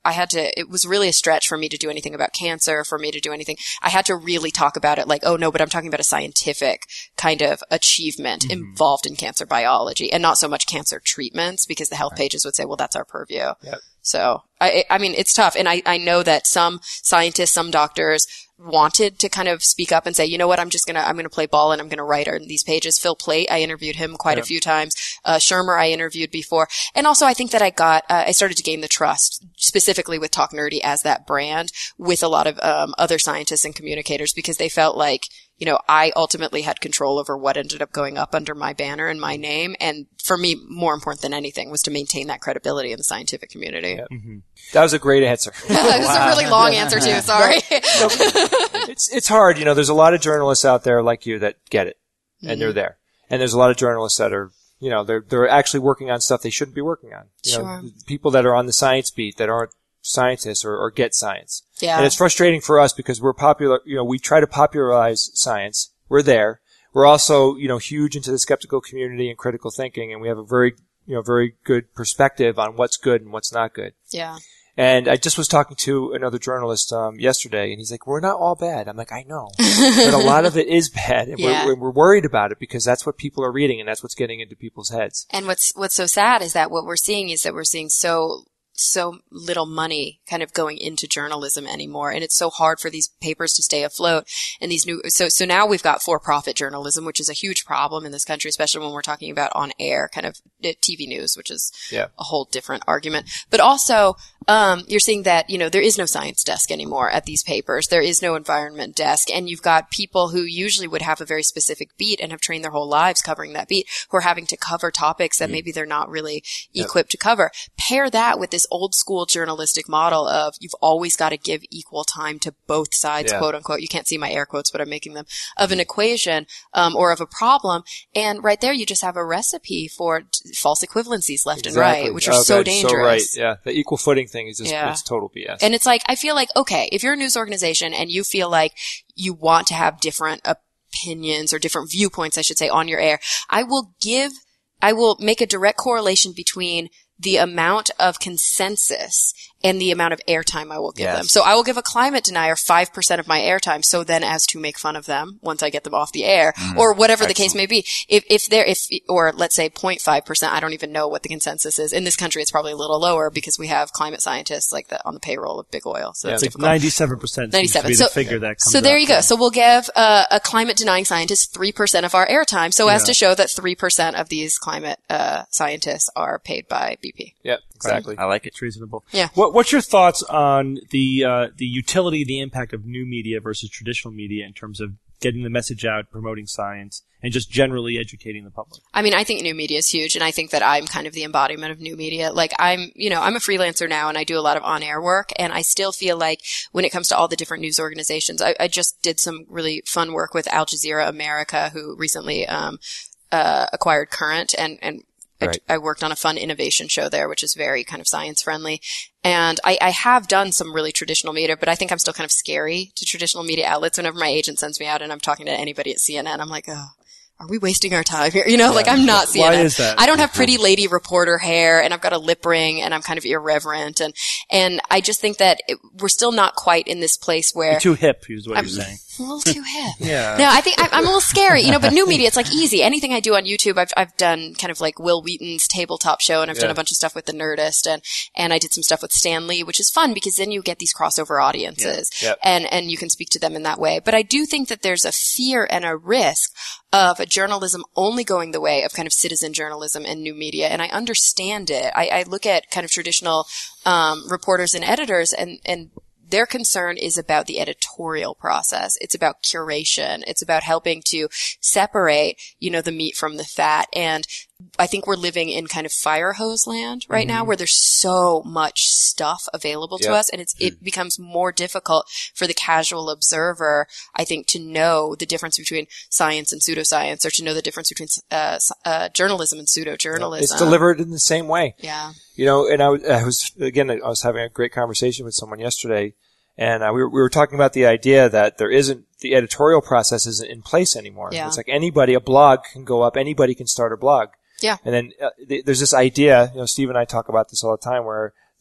Speaker 8: I had to, it was really a stretch for me to do anything about cancer, for me to do anything. I had to really talk about it like, oh no, but I'm talking about a scientific kind of achievement mm-hmm. involved in cancer biology and not so much cancer treatments, because the health right. pages would say, well, that's our purview. Yep. So, I, I mean, it's tough. And I, I know that some scientists, some doctors wanted to kind of speak up and say, you know what, I'm just going to, I'm going to play ball and I'm going to write on these pages. Phil Plait, I interviewed him quite yeah. a few times. Uh, Shermer, I interviewed before. And also I think that I got, uh, I started to gain the trust specifically with Talk Nerdy as that brand with a lot of, um, other scientists and communicators, because they felt like, you know, I ultimately had control over what ended up going up under my banner and my name. And for me, more important than anything was to maintain that credibility in the scientific community.
Speaker 4: Yeah. Mm-hmm. That was a great answer.
Speaker 8: That was wow. a really long answer too. Sorry.
Speaker 4: No, no, it's, it's hard. You know, there's a lot of journalists out there like you that get it and mm-hmm. they're there. And there's a lot of journalists that are, you know, they're, they're actually working on stuff they shouldn't be working on. You
Speaker 8: sure.
Speaker 4: know, people that are on the science beat that aren't scientists or, or get science.
Speaker 8: Yeah.
Speaker 4: And it's frustrating for us because we're popular, you know, we try to popularize science. We're there. We're also, you know, huge into the skeptical community and critical thinking, and we have a very, you know, very good perspective on what's good and what's not good.
Speaker 8: Yeah.
Speaker 4: And I just was talking to another journalist um yesterday, and he's like, we're not all bad. I'm like, I know. But a lot of it is bad, and
Speaker 8: yeah.
Speaker 4: we're, we're worried about it because that's what people are reading, and that's what's getting into people's heads.
Speaker 8: And what's what's so sad is that what we're seeing is that we're seeing so so little money kind of going into journalism anymore. And it's so hard for these papers to stay afloat. And these new, so, so now we've got for-profit journalism, which is a huge problem in this country, especially when we're talking about on-air kind of T V news, which is
Speaker 4: yeah.
Speaker 8: a whole different argument. But also, um, you're seeing that, you know, there is no science desk anymore at these papers. There is no environment desk. And you've got people who usually would have a very specific beat and have trained their whole lives covering that beat, who are having to cover topics that mm. maybe they're not really yep. equipped to cover. Pair that with this old school journalistic model of you've always got to give equal time to both sides,
Speaker 4: yeah.
Speaker 8: quote unquote. You can't see my air quotes, but I'm making them, of an equation, um, or of a problem. And right there, you just have a recipe for t- false equivalencies left
Speaker 4: exactly.
Speaker 8: and right, which are
Speaker 4: oh,
Speaker 8: so
Speaker 4: God,
Speaker 8: dangerous.
Speaker 4: So right. Yeah. The equal footing thing is just,
Speaker 8: yeah.
Speaker 4: it's total B S.
Speaker 8: And it's like, I feel like, okay, if you're a news organization and you feel like you want to have different opinions or different viewpoints, I should say, on your air, I will give, I will make a direct correlation between the amount of consensus and the amount of airtime I will give
Speaker 9: yes.
Speaker 8: them. So I will give a climate denier five percent of my airtime, so then as to make fun of them once I get them off the air, mm, or whatever excellent. The case may be. If, if they're, if, or let's say zero point five percent, I don't even know what the consensus is. In this country, it's probably a little lower because we have climate scientists like that on the payroll of big oil. So
Speaker 7: yeah,
Speaker 8: it's
Speaker 7: like ninety-seven percent
Speaker 8: ninety-seven
Speaker 7: seems to be
Speaker 8: so,
Speaker 7: the figure that comes
Speaker 8: So there
Speaker 7: up,
Speaker 8: you go.
Speaker 7: yeah.
Speaker 8: So we'll give uh, a climate denying scientist three percent of our airtime, so yeah. as to show that three percent of these climate uh, scientists are paid by B P.
Speaker 4: Yep, exactly.
Speaker 9: I like it.
Speaker 7: It's reasonable.
Speaker 8: Yeah.
Speaker 7: What, what's your thoughts on the uh, the utility, the impact of new media versus traditional media in terms of getting the message out, promoting science, and just generally educating the public?
Speaker 8: I mean, I think new media is huge, and I think that I'm kind of the embodiment of new media. Like, I'm, you know, I'm a freelancer now, and I do a lot of on-air work, and I still feel like when it comes to all the different news organizations, I, I just did some really fun work with Al Jazeera America, who recently um, uh, acquired Current, and and
Speaker 4: Right.
Speaker 8: I, I worked on a fun innovation show there, which is very kind of science friendly. And I, I have done some really traditional media, but I think I'm still kind of scary to traditional media outlets. Whenever my agent sends me out and I'm talking to anybody at C N N, I'm like, oh, are we wasting our time here? You know, yeah. like I'm not C N N.
Speaker 7: Why is that?
Speaker 8: I don't have pretty lady reporter hair, and I've got a lip ring, and I'm kind of irreverent. And, and I just think that it, we're still not quite in this place where.
Speaker 7: You're too hip, is what
Speaker 8: I'm,
Speaker 7: you're saying.
Speaker 8: A little too hip.
Speaker 4: Yeah.
Speaker 8: No, I think I'm, I'm a little scary, you know, but new media, it's like easy. Anything I do on YouTube, I've, I've done kind of like Will Wheaton's tabletop show, and I've
Speaker 4: yeah.
Speaker 8: done a bunch of stuff with The Nerdist, and, and I did some stuff with Stan Lee, which is fun because then you get these crossover audiences,
Speaker 4: yeah. Yep.
Speaker 8: and, and you can speak to them in that way. But I do think that there's a fear and a risk of journalism only going the way of kind of citizen journalism and new media, and I understand it. I, I look at kind of traditional, um, reporters and editors, and, and their concern is about the editorial process. It's about curation. It's about helping to separate, you know, the meat from the fat. And I think we're living in kind of fire hose land right mm-hmm. now, where there's so much stuff available to
Speaker 4: yep.
Speaker 8: us, and it's it becomes more difficult for the casual observer, I think, to know the difference between science and pseudoscience, or to know the difference between uh, uh journalism and pseudo-journalism.
Speaker 4: It's delivered in the same way.
Speaker 8: Yeah.
Speaker 4: You know, and I, I was again, I was having a great conversation with someone yesterday, and uh, we were we were talking about the idea that there isn't the editorial process isn't in place anymore.
Speaker 8: Yeah.
Speaker 4: It's like anybody, a blog can go up, anybody can start a blog.
Speaker 8: Yeah.
Speaker 4: And then uh, th- there's this idea, you know, Steve and I talk about this all the time, where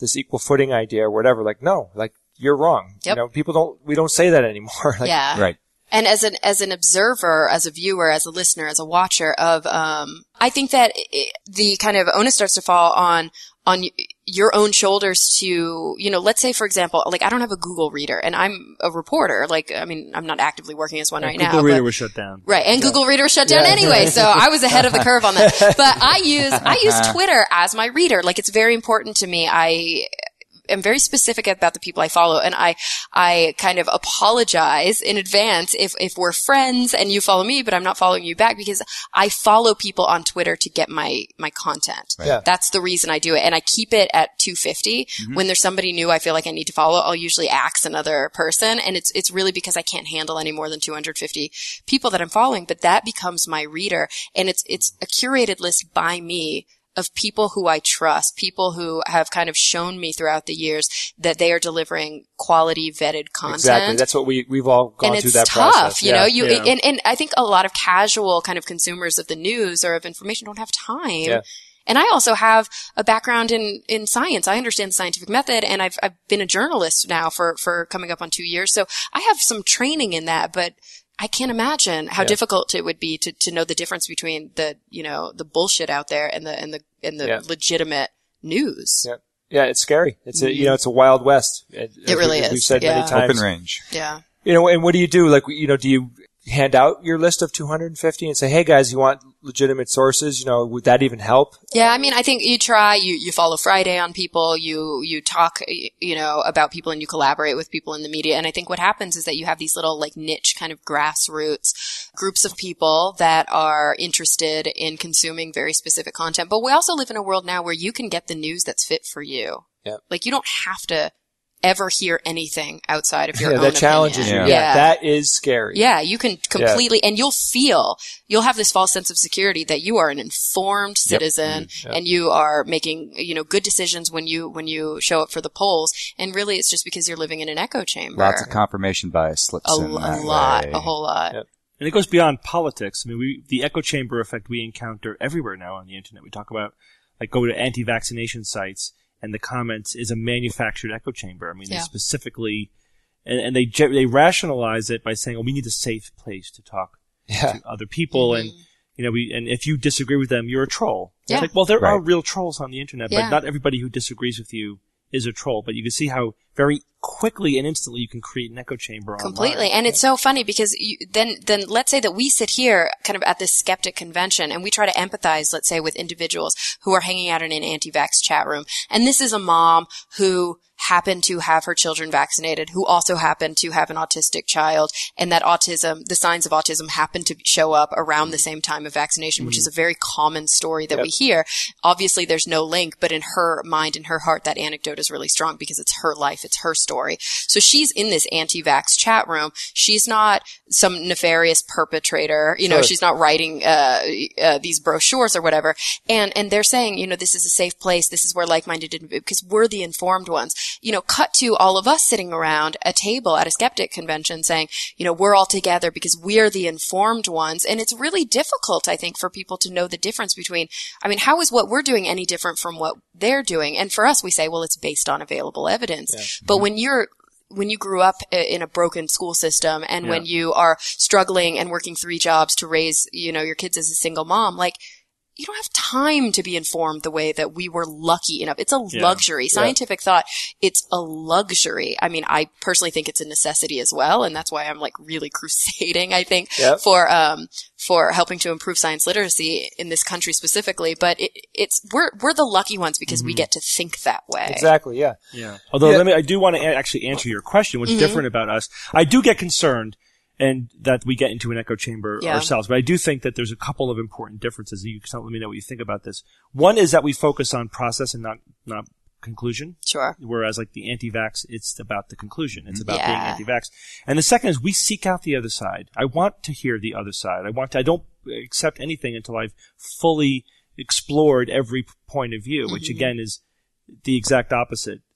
Speaker 4: this equal footing idea or whatever. Like, no, like you're wrong.
Speaker 8: Yep.
Speaker 4: You know, people don't, we don't say that anymore. Like,
Speaker 8: yeah.
Speaker 5: Right.
Speaker 8: And as an as an observer, as a viewer, as a listener, as a watcher of, um, I think that it, the kind of onus starts to fall on on your own shoulders to, you know, let's say for example, like I don't have a Google Reader, and I'm a reporter. Like, I mean, I'm not actively working as one
Speaker 7: and
Speaker 8: right
Speaker 7: Google
Speaker 8: now.
Speaker 7: Google Reader
Speaker 8: but,
Speaker 7: was shut down.
Speaker 8: Right, and
Speaker 7: yeah.
Speaker 8: Google Reader was shut down
Speaker 4: Yeah.
Speaker 8: anyway, so I was ahead of the curve on that. But I use I use Twitter as my reader. Like, it's very important to me. I am very specific about the people I follow, and I, I kind of apologize in advance if, if we're friends and you follow me, but I'm not following you back, because I follow people on Twitter to get my, my content.
Speaker 4: Yeah.
Speaker 8: That's the reason I do it. And I keep it at two fifty. Mm-hmm. When there's somebody new I feel like I need to follow, I'll usually axe another person. And it's, it's really because I can't handle any more than two hundred fifty people that I'm following, but that becomes my reader. And it's, it's a curated list by me of people who I trust, people who have kind of shown me throughout the years that they are delivering quality vetted content.
Speaker 4: Exactly. That's what we, we've all gone
Speaker 8: and
Speaker 4: through
Speaker 8: it's
Speaker 4: that
Speaker 8: tough,
Speaker 4: process.
Speaker 8: you
Speaker 4: yeah.
Speaker 8: know, you,
Speaker 7: Yeah.
Speaker 8: and, and I think a lot of casual kind of consumers of the news or of information don't have time.
Speaker 4: Yeah.
Speaker 8: And I also have a background in, in science. I understand the scientific method, and I've, I've been a journalist now for, for coming up on two years. So I have some training in that, but I can't imagine how
Speaker 4: Yeah.
Speaker 8: difficult it would be to, to know the difference between the, you know, the bullshit out there and the, and the, and the
Speaker 4: Yeah.
Speaker 8: legitimate news.
Speaker 4: Yeah. Yeah, it's scary. It's a, you know, it's a wild west. It,
Speaker 8: It really
Speaker 4: we,
Speaker 8: is.
Speaker 4: We've said
Speaker 8: Yeah.
Speaker 4: many times.
Speaker 5: Open range.
Speaker 8: Yeah.
Speaker 4: You know, and what do you do? Like, you know, do you hand out your list of two hundred fifty and say, hey guys, you want legitimate sources? You know, would that even help?
Speaker 8: Yeah, I mean, I think you try, you, you follow Friday on people, you, you talk, you know, about people, and you collaborate with people in the media. And I think what happens is that you have these little like niche kind of grassroots groups of people that are interested in consuming very specific content. But we also live in a world now where you can get the news that's fit for you.
Speaker 4: Yeah.
Speaker 8: Like, you don't have to ever hear anything outside of your
Speaker 4: Yeah,
Speaker 8: own
Speaker 4: that challenges
Speaker 8: opinion.
Speaker 4: you.
Speaker 5: Yeah.
Speaker 4: Yeah. That is scary.
Speaker 8: Yeah, you can completely, and you'll feel, you'll have this false sense of security that you are an informed citizen
Speaker 4: Mm-hmm.
Speaker 8: and you are making, you know, good decisions when you, when you show up for the polls. And really it's just because you're living in an echo chamber.
Speaker 5: Lots of confirmation bias slips
Speaker 8: a,
Speaker 5: in
Speaker 8: a
Speaker 5: that
Speaker 8: lot,
Speaker 5: way.
Speaker 8: a whole lot.
Speaker 4: Yep.
Speaker 7: And it goes beyond politics. I mean, we, the echo chamber effect we encounter everywhere now on the internet. We talk about, like, go to anti-vaccination sites, and the comments is a manufactured echo chamber. I mean,
Speaker 8: Yeah.
Speaker 7: they specifically, and, and they ge- they rationalize it by saying, "Oh, we need a safe place to talk
Speaker 4: Yeah.
Speaker 7: to other people,"
Speaker 8: Mm-hmm.
Speaker 7: and you know, we and if you disagree with them, you're a troll.
Speaker 8: Yeah.
Speaker 7: It's like, well, there
Speaker 5: Right.
Speaker 7: are real trolls on the internet,
Speaker 8: Yeah.
Speaker 7: but not everybody who disagrees with you is a troll. But you can see how very quickly and instantly you can create an echo chamber online.
Speaker 8: Completely. And it's so funny because you, then, then let's say that we sit here kind of at this skeptic convention and we try to empathize, let's say, with individuals who are hanging out in an anti-vax chat room. And this is a mom who happened to have her children vaccinated, who also happened to have an autistic child, and that autism, the signs of autism happen to show up around the same time of vaccination, mm-hmm. which is a very common story that
Speaker 4: Yep.
Speaker 8: we hear. Obviously there's no link, but in her mind, in her heart, that anecdote is really strong because it's her life, it's her story. So she's in this anti-vax chat room. She's not some nefarious perpetrator, you know,
Speaker 4: Sure.
Speaker 8: she's not writing, uh, uh, these brochures or whatever. And, and they're saying, you know, this is a safe place. This is where like-minded individuals, because we're the informed ones. You know, cut to all of us sitting around a table at a skeptic convention saying, you know, we're all together because we're the informed ones. And it's really difficult, I think, for people to know the difference between, I mean, how is what we're doing any different from what they're doing? And for us, we say, well, it's based on available evidence.
Speaker 4: Yeah.
Speaker 8: But when you're when you grew up in a broken school system and
Speaker 7: Yeah.
Speaker 8: when you are struggling and working three jobs to raise, you know, your kids as a single mom, like, you don't have time to be informed the way that we were lucky enough. It's a
Speaker 7: Yeah.
Speaker 8: luxury. Scientific thought, it's a luxury. I mean, I personally think it's a necessity as well. And that's why I'm like really crusading, I think,
Speaker 4: Yep.
Speaker 8: for, um, for helping to improve science literacy in this country specifically. But it, it's, we're, we're the lucky ones because
Speaker 7: Mm-hmm.
Speaker 8: we get to think that way.
Speaker 4: Exactly. Yeah.
Speaker 7: Yeah. Although,
Speaker 4: Yeah.
Speaker 7: let me, I do want to a- actually answer your question. What's
Speaker 8: Mhm.
Speaker 7: different about us? I do get concerned, and that we get into an echo chamber
Speaker 8: Yeah.
Speaker 7: ourselves. But I do think that there's a couple of important differences. You can let me know what you think about this. One is that we focus on process and not not conclusion.
Speaker 8: Sure.
Speaker 7: Whereas, like the anti-vax, it's about the conclusion. It's about
Speaker 8: Yeah.
Speaker 7: being anti-vax. And the second is we seek out the other side. I want to hear the other side. I want to. I don't accept anything until I've fully explored every point of view, which
Speaker 8: Mhm.
Speaker 7: again is the exact opposite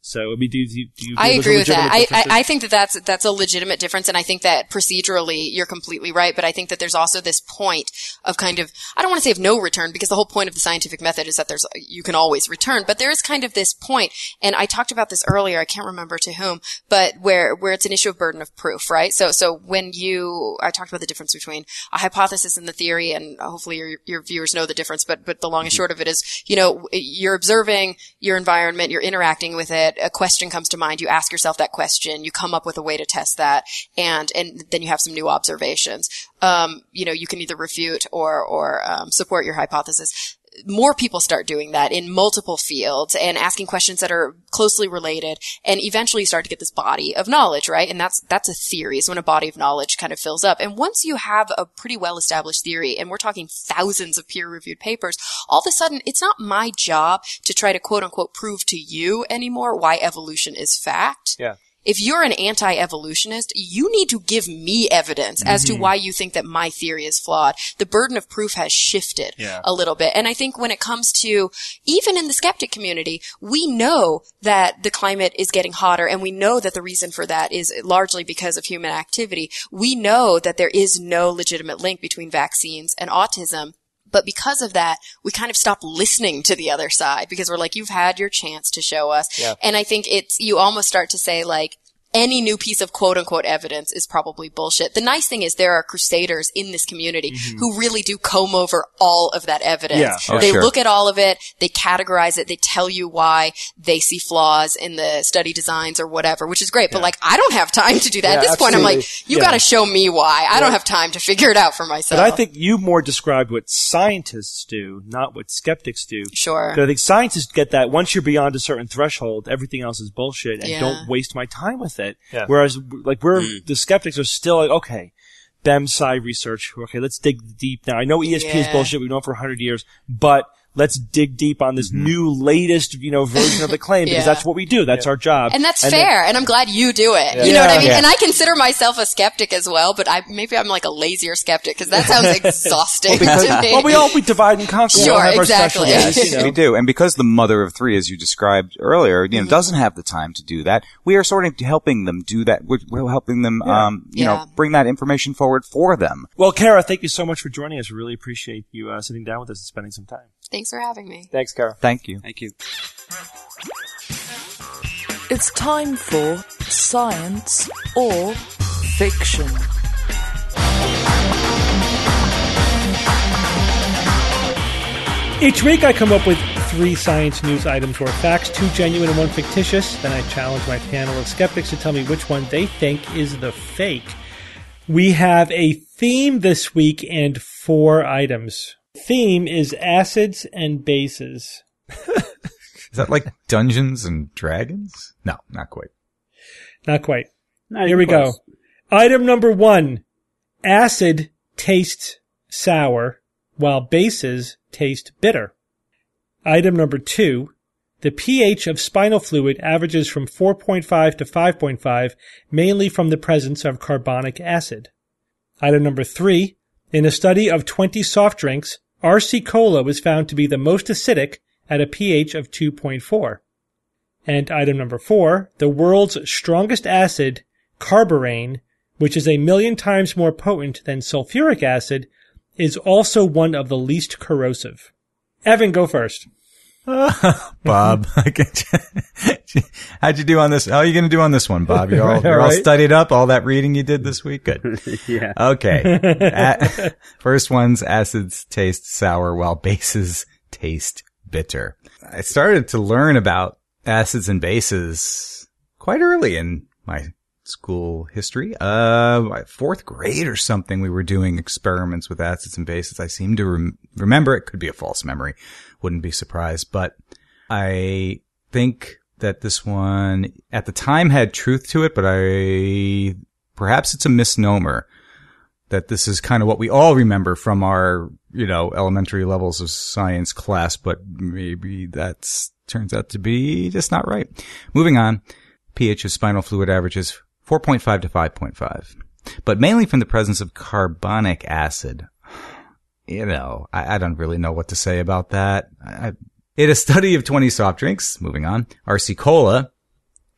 Speaker 7: So, I mean, do you, do you
Speaker 8: I
Speaker 7: those are
Speaker 8: agree with that.
Speaker 7: legitimate
Speaker 8: I, I,
Speaker 7: differences?
Speaker 8: I think that that's, that's a legitimate difference. And I think that procedurally, you're completely right. But I think that there's also this point of kind of, I don't want to say of no return, because the whole point of the scientific method is that there's, you can always return. But there is kind of this point, and I talked about this earlier, I can't remember to whom, but where, where it's an issue of burden of proof, right? So, so when you, I talked about the difference between a hypothesis and the theory, and hopefully your, your viewers know the difference, but, but the long and short of it is, you know, you're observing your environment, you're interacting with it, a question comes to mind, you ask yourself that question, you come up with a way to test that, and, and then you have some new observations. Um, you know, you can either refute or, or, um, support your hypothesis. More people start doing that in multiple fields and asking questions that are closely related, and eventually you start to get this body of knowledge, right? And that's, that's a theory, is when a body of knowledge kind of fills up. And once you have a pretty well-established theory, and we're talking thousands of peer-reviewed papers, all of a sudden it's not my job to try to quote-unquote prove to you anymore why evolution is fact.
Speaker 7: Yeah.
Speaker 8: If you're an anti-evolutionist, you need to give me evidence as to why you think that my theory is flawed. The burden of proof has shifted
Speaker 7: Yeah.
Speaker 8: a little bit. And I think when it comes to, even in the skeptic community, we know that the climate is getting hotter, and we know that the reason for that is largely because of human activity. We know that there is no legitimate link between vaccines and autism. But because of that, we kind of stop listening to the other side, because we're like, you've had your chance to show us.
Speaker 7: Yeah.
Speaker 8: And I think it's, you almost start to say, like, any new piece of quote unquote evidence is probably bullshit. The nice thing is there are crusaders in this community mm-hmm. who really do comb over all of that evidence.
Speaker 7: Yeah.
Speaker 5: Oh,
Speaker 8: they
Speaker 5: sure.
Speaker 8: look at all of it, they categorize it, they tell you why they see flaws in the study designs or whatever, which is great. But
Speaker 7: Yeah.
Speaker 8: like, I don't have time to do that.
Speaker 7: Yeah,
Speaker 8: At this point, I'm
Speaker 7: absolutely.
Speaker 8: like, you
Speaker 7: Yeah.
Speaker 8: gotta show me why. I don't have time to figure it out for myself.
Speaker 7: But I think you more described what scientists do, not what skeptics do.
Speaker 8: Sure.
Speaker 7: 'Cause I think scientists get that once you're beyond a certain threshold, everything else is bullshit, and
Speaker 8: Yeah.
Speaker 7: don't waste my time with it.
Speaker 4: Yeah.
Speaker 7: Whereas, like, we're, the skeptics are still like, okay, B E M Sci research, okay, let's dig deep now. I know E S P is
Speaker 8: Yeah.
Speaker 7: bullshit, we've known it for a hundred years, but let's dig deep on this new, latest, you know, version of the claim, because
Speaker 8: Yeah.
Speaker 7: that's what we do. That's our job.
Speaker 8: And that's
Speaker 7: then-
Speaker 8: fair, and I'm glad you do it. You know what I mean?
Speaker 5: Yeah.
Speaker 8: And I consider myself a skeptic as well, but I maybe I'm like a lazier skeptic, because that sounds exhausting to me.
Speaker 7: well, we all, we divide and conquer. we all
Speaker 8: Sure,
Speaker 7: have our
Speaker 8: exactly.
Speaker 7: specialties,
Speaker 8: Yes,
Speaker 7: you know.
Speaker 5: We do. And because the mother of three, as you described earlier, you know,
Speaker 8: Mm-hmm.
Speaker 5: doesn't have the time to do that, we are sort of helping them do that. We're, we're helping them, um, you
Speaker 8: Yeah.
Speaker 5: know, bring that information forward for them.
Speaker 7: Well, Kara, thank you so much for joining us. We really appreciate you uh, sitting down with us and spending some time.
Speaker 8: Thanks for having me.
Speaker 7: Thanks, Kara.
Speaker 5: Thank you.
Speaker 9: Thank you.
Speaker 1: It's time for Science or Fiction.
Speaker 2: Each week I come up with three science news items or facts, two genuine and one fictitious. Then I challenge my panel of skeptics to tell me which one they think is the fake. We have a theme this week and four items. Theme is acids and bases.
Speaker 5: Is that like Dungeons and Dragons? No, not quite.
Speaker 2: Not quite.
Speaker 3: Not
Speaker 2: Here we
Speaker 3: even
Speaker 2: go.
Speaker 3: close.
Speaker 2: Item number one. Acid tastes sour, while bases taste bitter. Item number two. The pH of spinal fluid averages from four point five to five point five, mainly from the presence of carbonic acid. Item number three. In a study of twenty soft drinks, R C Cola was found to be the most acidic at a pH of two point four. And item number four, the world's strongest acid, carborane, which is a million times more potent than sulfuric acid, is also one of the least corrosive. Evan, go first.
Speaker 5: Bob, how'd you do on this? How are you going to do on this one, Bob? You're all, you're all
Speaker 4: Right.
Speaker 5: studied up, all that reading you did this week? Good.
Speaker 3: Yeah.
Speaker 5: Okay. A- first one's acids taste sour while bases taste bitter. I started to learn about acids and bases quite early in my school history. Uh, fourth grade or something, we were doing experiments with acids and bases. I seem to rem- remember. It could be a false memory. Wouldn't be surprised. But I think that this one at the time had truth to it, but I, perhaps it's a misnomer that this is kind of what we all remember from our, you know, elementary levels of science class, but maybe that's turns out to be just not right. Moving on. pH of spinal fluid averages four point five to five point five, but mainly from the presence of carbonic acid. You know, I, I don't really know what to say about that. I, in a study of twenty soft drinks, moving on, R C Cola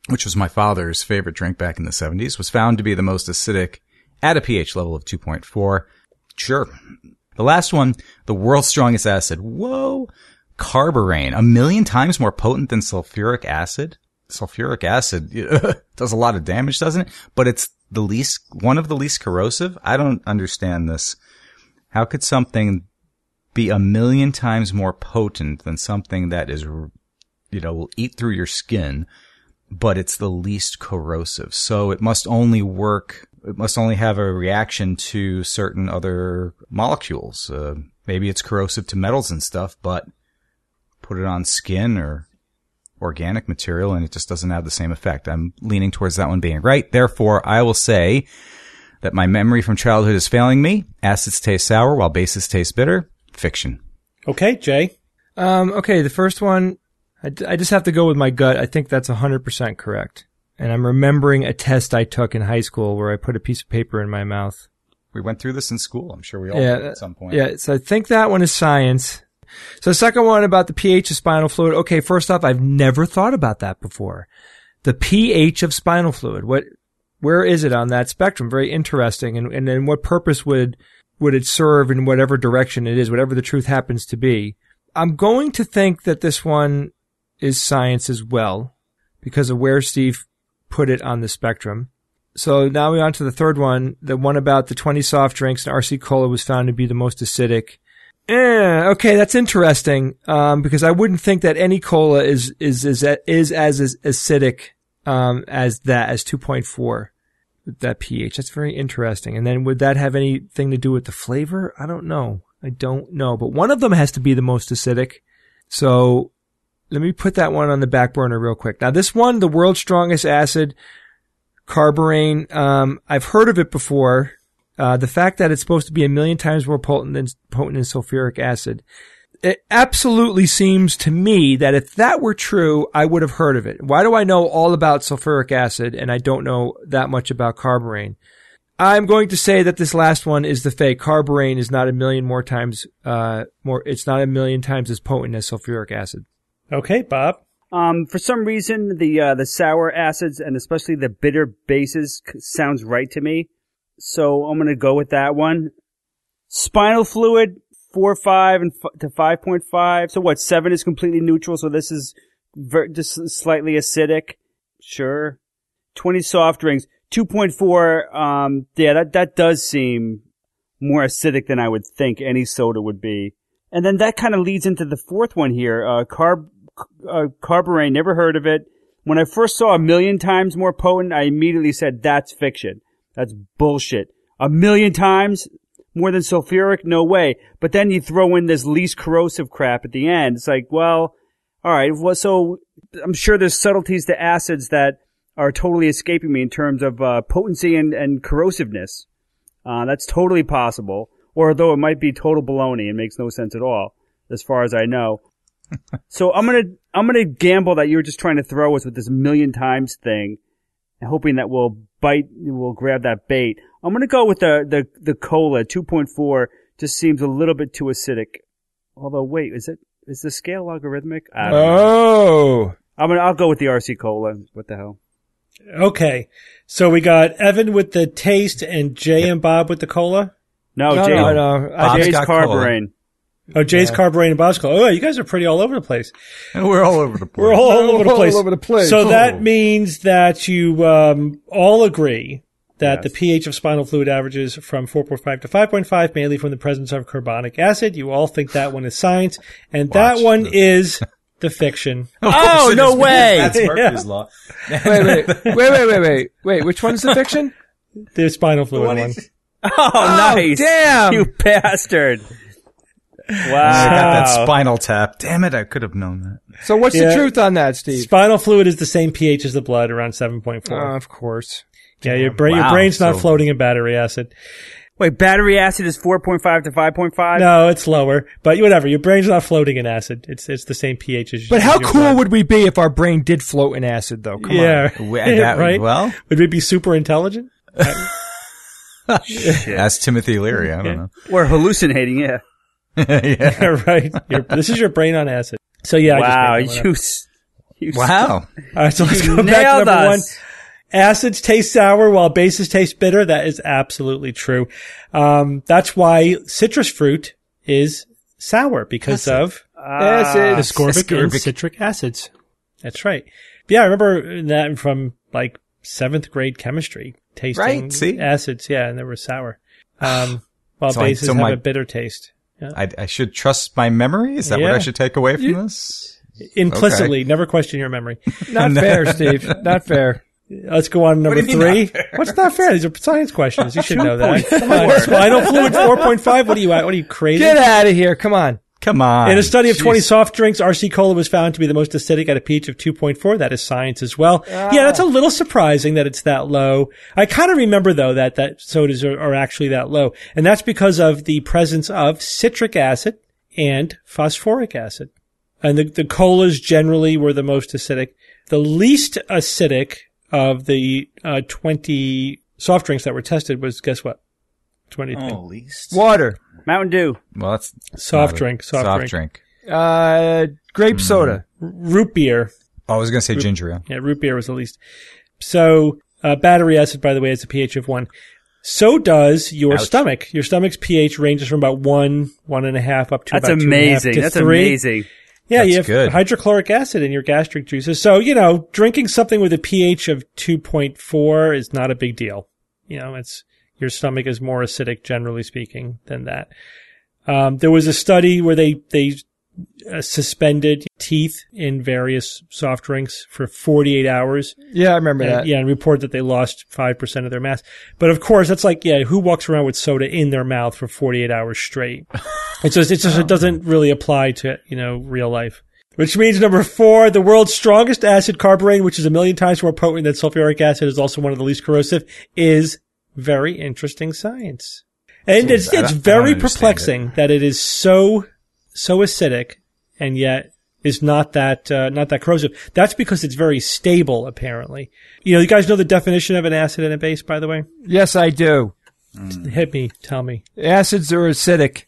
Speaker 5: which was my father's favorite drink back in the seventies, was found to be the most acidic at a pH level of two point four. Sure. The last one, the world's strongest acid. Whoa. Carborane, a million times more potent than sulfuric acid. Sulfuric acid does a lot of damage, doesn't it? But it's the least, one of the least corrosive. I don't understand this. How could something be a million times more potent than something that is, you know, will eat through your skin, but it's the least corrosive? So it must only work, it must only have a reaction to certain other molecules. Uh, maybe it's corrosive to metals and stuff, but put it on skin or organic material and it just doesn't have the same effect. I'm leaning towards that one being right. Therefore, I will say that my memory from childhood is failing me. Acids taste sour while bases taste bitter. Fiction.
Speaker 2: Okay, Jay.
Speaker 4: Um, okay, the first one, I, I just have to go with my gut. I think that's one hundred percent correct. And I'm remembering a test I took in high school where I put a piece of paper in my mouth.
Speaker 5: We went through this in school. I'm sure we all
Speaker 4: yeah,
Speaker 5: did at some point.
Speaker 4: Yeah, so I think that one is science. So the second one about the pH of spinal fluid. Okay, first off, I've never thought about that before. The pH of spinal fluid. What, where is it on that spectrum? Very interesting. And, and then what purpose would, would it serve in whatever direction it is, whatever the truth happens to be? I'm going to think that this one is science as well because of where Steve put it on the spectrum. So now we're on to the third one. The one about the twenty soft drinks and R C Cola was found to be the most acidic. Eh, okay, that's interesting, um, because I wouldn't think that any cola is, is, is, is as, as acidic, um, as that, as two point four, with that pH. That's very interesting. And then would that have anything to do with the flavor? I don't know. I don't know. But one of them has to be the most acidic. So let me put that one on the back burner real quick. Now this one, the world's strongest acid, carborane, um, I've heard of it before. Uh, the fact that it's supposed to be a million times more potent than potent than sulfuric acid, it absolutely seems to me that if that were true, I would have heard of it. Why do I know all about sulfuric acid and I don't know that much about carborane? I'm going to say that this last one is the fake. Carborane is not a million more times, uh, more, it's not a million times as potent as sulfuric acid.
Speaker 2: Okay, Bob.
Speaker 3: Um, for some reason, the, uh, the sour acids and especially the bitter bases sounds right to me. So I'm going to go with that one. Spinal fluid, four point five and f- to five point five. So what, seven is completely neutral, so this is ver- just slightly acidic. Sure. twenty soft drinks, two point four. Um, yeah, that, that does seem more acidic than I would think any soda would be. And then that kind of leads into the fourth one here. Uh, carb, uh, carborane, never heard of it. When I first saw a million times more potent, I immediately said, that's fiction. That's bullshit. A million times more than sulfuric? No way. But then you throw in this least corrosive crap at the end. It's like, well, all right. Well, so I'm sure there's subtleties to acids that are totally escaping me in terms of uh, potency and, and corrosiveness. Uh, that's totally possible. Or although it might be total baloney, it makes no sense at all, as far as I know. So I'm gonna I'm gonna gamble that you're just trying to throw us with this million times thing, and hoping that we'll bite, we'll grab that bait. I'm gonna go with the the the cola. two point four just seems a little bit too acidic. Although, wait, is it is the scale logarithmic? I don't know.
Speaker 4: Oh,
Speaker 3: I'm gonna I'll go with the R C Cola. What the hell?
Speaker 2: Okay, so we got Evan with the taste and Jay and Bob with the cola.
Speaker 3: No,
Speaker 4: no,
Speaker 3: Jay,
Speaker 4: no, no.
Speaker 3: uh, Jay's
Speaker 5: got
Speaker 3: carborane.
Speaker 2: Oh, Jay's
Speaker 4: Yeah.
Speaker 2: carborane and Bob's cola. Oh, you guys are pretty all over the place.
Speaker 5: We're all over the place.
Speaker 2: We're all, all over the
Speaker 4: all
Speaker 2: place.
Speaker 4: over the place.
Speaker 2: So
Speaker 4: Oh.
Speaker 2: that means that you um, all agree that
Speaker 3: Yes.
Speaker 2: the pH of spinal fluid averages from four point five to five point five, mainly from the presence of carbonic acid. You all think that one is science, and that
Speaker 5: Watch
Speaker 2: one
Speaker 5: this.
Speaker 2: is the fiction.
Speaker 3: Oh, no way!
Speaker 5: That's Murphy's law.
Speaker 4: wait, wait, wait, wait, wait, wait, wait. Which one's the fiction?
Speaker 2: The spinal fluid
Speaker 5: What
Speaker 2: one.
Speaker 5: is-
Speaker 3: Oh, nice!
Speaker 4: damn!
Speaker 3: You bastard! Wow!
Speaker 5: I got that spinal tap. Damn it, I could have known that.
Speaker 4: So what's
Speaker 2: Yeah.
Speaker 4: the truth on that, Steve?
Speaker 2: Spinal fluid is the same pH as the blood, around seven point four.
Speaker 4: Uh, of course.
Speaker 2: yeah, your brain, your
Speaker 5: Wow.
Speaker 2: brain's not
Speaker 5: So-
Speaker 2: floating in battery acid.
Speaker 3: Wait, battery acid is four point five to five point five?
Speaker 2: No, it's lower, but whatever. Your brain's not floating in acid. It's it's the same pH as.
Speaker 4: But
Speaker 2: as
Speaker 4: how
Speaker 2: your
Speaker 4: cool
Speaker 2: blood.
Speaker 4: would we be if our brain did float in acid, though? Come
Speaker 2: Yeah,
Speaker 4: on.
Speaker 5: We- that-
Speaker 2: right.
Speaker 5: Well,
Speaker 2: Would we be super intelligent?
Speaker 5: that's Timothy Leary. I don't know.
Speaker 3: We're hallucinating, yeah.
Speaker 5: yeah.
Speaker 2: right. Your, this is your brain on acid. So yeah.
Speaker 3: Wow,
Speaker 2: I just made that one
Speaker 3: you,
Speaker 2: up.
Speaker 3: s- You
Speaker 5: Wow.
Speaker 2: All right, so let's
Speaker 3: You
Speaker 2: go back to
Speaker 3: nailed
Speaker 2: number
Speaker 3: us.
Speaker 2: one. Acids taste sour while bases taste bitter. That is absolutely true. Um, that's why citrus fruit is sour because of
Speaker 4: Acid.
Speaker 2: ascorbic and
Speaker 5: Ascorbic.
Speaker 2: citric acids. That's right. Yeah, I remember that from like seventh grade chemistry, tasting
Speaker 4: Right,
Speaker 5: see?
Speaker 2: acids. Yeah, and they were sour. Um, while
Speaker 5: So I-
Speaker 2: bases
Speaker 5: so
Speaker 2: have
Speaker 5: my-
Speaker 2: a bitter taste. Yeah.
Speaker 5: I, I should trust my memory? Is that what
Speaker 2: Yeah.
Speaker 5: I should take away from this?
Speaker 2: Implicitly, never question your memory.
Speaker 4: Not fair, Steve. Not fair.
Speaker 2: Let's go on to number
Speaker 5: What do you mean
Speaker 2: three.
Speaker 5: not fair?
Speaker 2: What's not fair? These are science questions. You should know that. Come on. Spinal fluid four point five. What are you at? What are you crazy?
Speaker 4: Get out of here. Come on.
Speaker 5: Come on.
Speaker 2: In a study of
Speaker 5: Jeez.
Speaker 2: twenty soft drinks, R C Cola was found to be the most acidic at a pH of two point four. That is science as well. Yeah, that's a little surprising that it's that low. I kind of remember, though, that, that sodas are, are actually that low. And that's because of the presence of citric acid and phosphoric acid. And the, the colas generally were the most acidic. The least acidic of the uh, twenty soft drinks that were tested was, guess what? twenty
Speaker 5: Oh, least.
Speaker 4: Water.
Speaker 3: Mountain Dew.
Speaker 5: Well, that's
Speaker 2: Soft
Speaker 5: not a-
Speaker 2: drink, soft drink.
Speaker 5: drink.
Speaker 4: Uh, grape soda.
Speaker 2: Root beer.
Speaker 5: Oh, I was going to say ginger ale.
Speaker 2: Yeah, root beer was the least. So, uh, battery acid, by the way, has a pH of one. So does your
Speaker 5: Ouch.
Speaker 2: stomach. Your stomach's pH ranges from about one, one and a half up to
Speaker 3: That's
Speaker 2: about two and a half
Speaker 3: amazing.
Speaker 2: to
Speaker 3: That's
Speaker 2: three.
Speaker 3: amazing.
Speaker 2: Yeah,
Speaker 5: That's
Speaker 2: you have
Speaker 5: good.
Speaker 2: hydrochloric acid in your gastric juices. So, you know, drinking something with a pH of two point four is not a big deal. You know, it's, your stomach is more acidic, generally speaking, than that. Um, there was a study where they, they uh, suspended teeth in various soft drinks for forty-eight hours.
Speaker 4: Yeah, I remember
Speaker 2: And,
Speaker 4: that.
Speaker 2: yeah, and report that they lost five percent of their mass. But of course, that's like, yeah, who walks around with soda in their mouth for forty-eight hours straight? It's just, it's just, it doesn't really apply to, you know, real life. Which means number four, the world's strongest acid, carborane, which is a million times more potent than sulfuric acid, is also one of the least corrosive, is very interesting science. And it's,
Speaker 5: I don't-
Speaker 2: it's
Speaker 5: I don't
Speaker 2: very
Speaker 5: understand
Speaker 2: perplexing that it is so, so acidic and yet is not that, uh, not that corrosive. That's because it's very stable, apparently. You know, you guys know the definition of an acid and a base, by the way?
Speaker 4: Yes, I do.
Speaker 2: Hit me, tell me.
Speaker 4: Acids are acidic.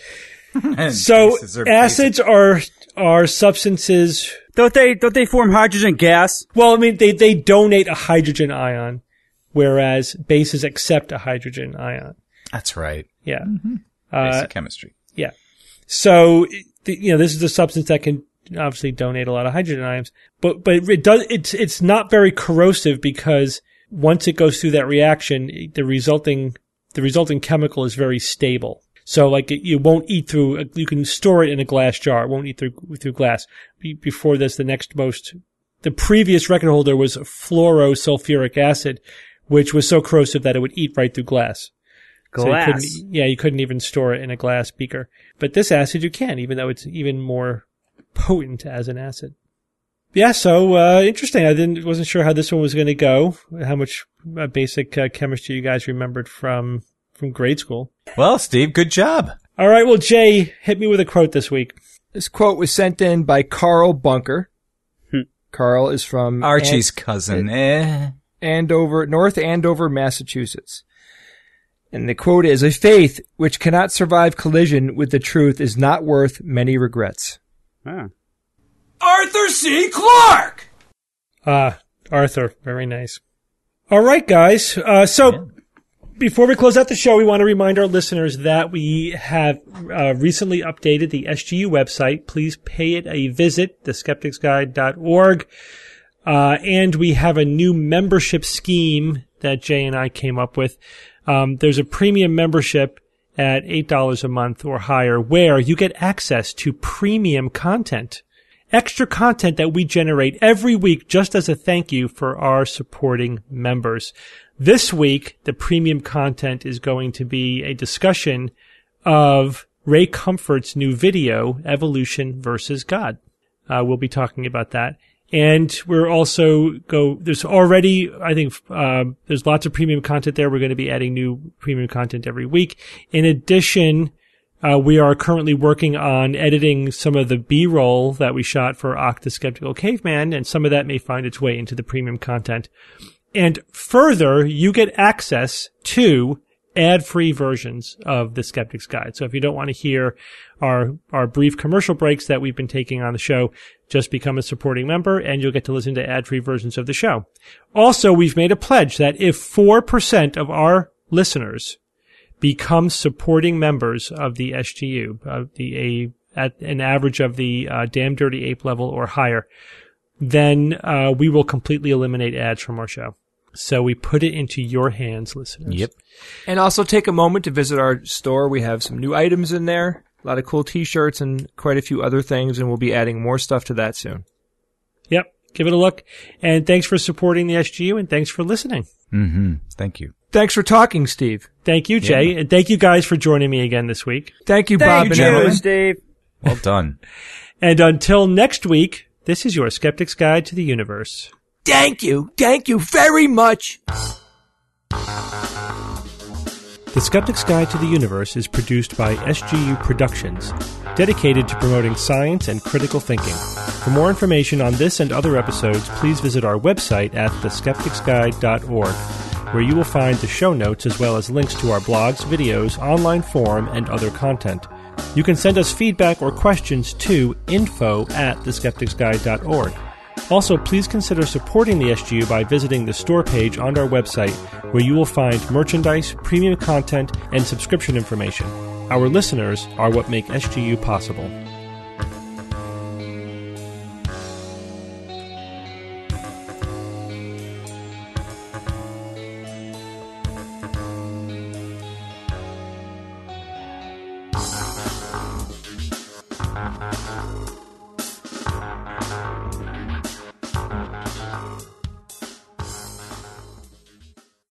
Speaker 5: And
Speaker 2: So
Speaker 5: bases are
Speaker 2: acids are, are substances,
Speaker 3: Don't they? Don't they form hydrogen gas?
Speaker 2: well, I mean, they, they donate a hydrogen ion, whereas bases accept a hydrogen ion.
Speaker 5: basic. That's right.
Speaker 2: Yeah.
Speaker 5: Basic
Speaker 2: Uh,
Speaker 5: chemistry.
Speaker 2: yeah. So, the, you know, this is a substance that can obviously donate a lot of hydrogen ions, but, but it does, it's, it's not very corrosive because once it goes through that reaction, the resulting, the resulting chemical is very stable. So, like, it, you won't eat through, you can store it in a glass jar. It won't eat through, through glass. Be, before this, the next most, the previous record holder was fluorosulfuric acid, which was so corrosive that it would eat right through glass. So you
Speaker 3: Glass.
Speaker 2: couldn't, yeah, you couldn't even store it in a glass beaker. But this acid you can, even though it's even more potent as an acid. Yeah, so uh interesting. I didn't wasn't sure how this one was going to go. How much uh, basic uh, chemistry you guys remembered from from grade school.
Speaker 5: Well, Steve, good job.
Speaker 2: All right, well, Jay, hit me with a quote this week.
Speaker 4: This quote was sent in by Carl Bunker. Carl is from
Speaker 5: Archie's
Speaker 4: An-
Speaker 5: cousin. Eh.
Speaker 4: Andover, North Andover, Massachusetts. And the quote is, "A faith which cannot survive collision with the truth is not worth many regrets."
Speaker 3: Ah.
Speaker 10: Arthur C. Clarke!
Speaker 2: Ah, Arthur, very nice. All right, guys. Uh so before we close out the show, we want to remind our listeners that we have uh, recently updated the S G U website. Please pay it a visit, the skeptics guide dot org. Uh, and we have a new membership scheme that Jay and I came up with. Um, there's a premium membership at eight dollars a month or higher where you get access to premium content. Extra content that we generate every week just as a thank you for our supporting members. This week, the premium content is going to be a discussion of Ray Comfort's new video, Evolution versus God. Uh, we'll be talking about that. And we're also go, there's already, I think, um, there's lots of premium content there. We're going to be adding new premium content every week. In addition, uh, we are currently working on editing some of the B-roll that we shot for Octa Skeptical Caveman, and some of that may find its way into the premium content. And further, you get access to ad-free versions of the Skeptic's Guide. So if you don't want to hear our our brief commercial breaks that we've been taking on the show, just become a supporting member and you'll get to listen to ad-free versions of the show. Also, we've made a pledge that if four percent of our listeners become supporting members of the S G U, of the a at an average of the uh, Damn Dirty Ape level or higher, then uh, we will completely eliminate ads from our show. So we put it into your hands, listeners.
Speaker 5: Yep.
Speaker 4: And also take a moment to visit our store. We have some new items in there, a lot of cool t-shirts and quite a few other things, and we'll be adding more stuff to that soon.
Speaker 2: Yep. Give it a look. And thanks for supporting the S G U, and thanks for listening.
Speaker 5: Mm-hmm. Thank you.
Speaker 4: Thanks for talking, Steve.
Speaker 2: Thank you, Jay.
Speaker 5: Yeah.
Speaker 2: And thank you guys for joining me again this week.
Speaker 4: Thank you,
Speaker 3: Thank
Speaker 4: Bob
Speaker 3: you,
Speaker 4: and Emily.
Speaker 3: Steve.
Speaker 5: Well done.
Speaker 2: And until next week, this is your Skeptic's Guide to the Universe.
Speaker 4: Thank you. Thank you very much.
Speaker 2: The Skeptic's Guide to the Universe is produced by S G U Productions, dedicated to promoting science and critical thinking. For more information on this and other episodes, please visit our website at the skeptics guide dot org, where you will find the show notes as well as links to our blogs, videos, online forum, and other content. You can send us feedback or questions to info at the skeptics guide dot org. Also, please consider supporting the S G U by visiting the store page on our website, where you will find merchandise, premium content, and subscription information. Our listeners are what make S G U possible.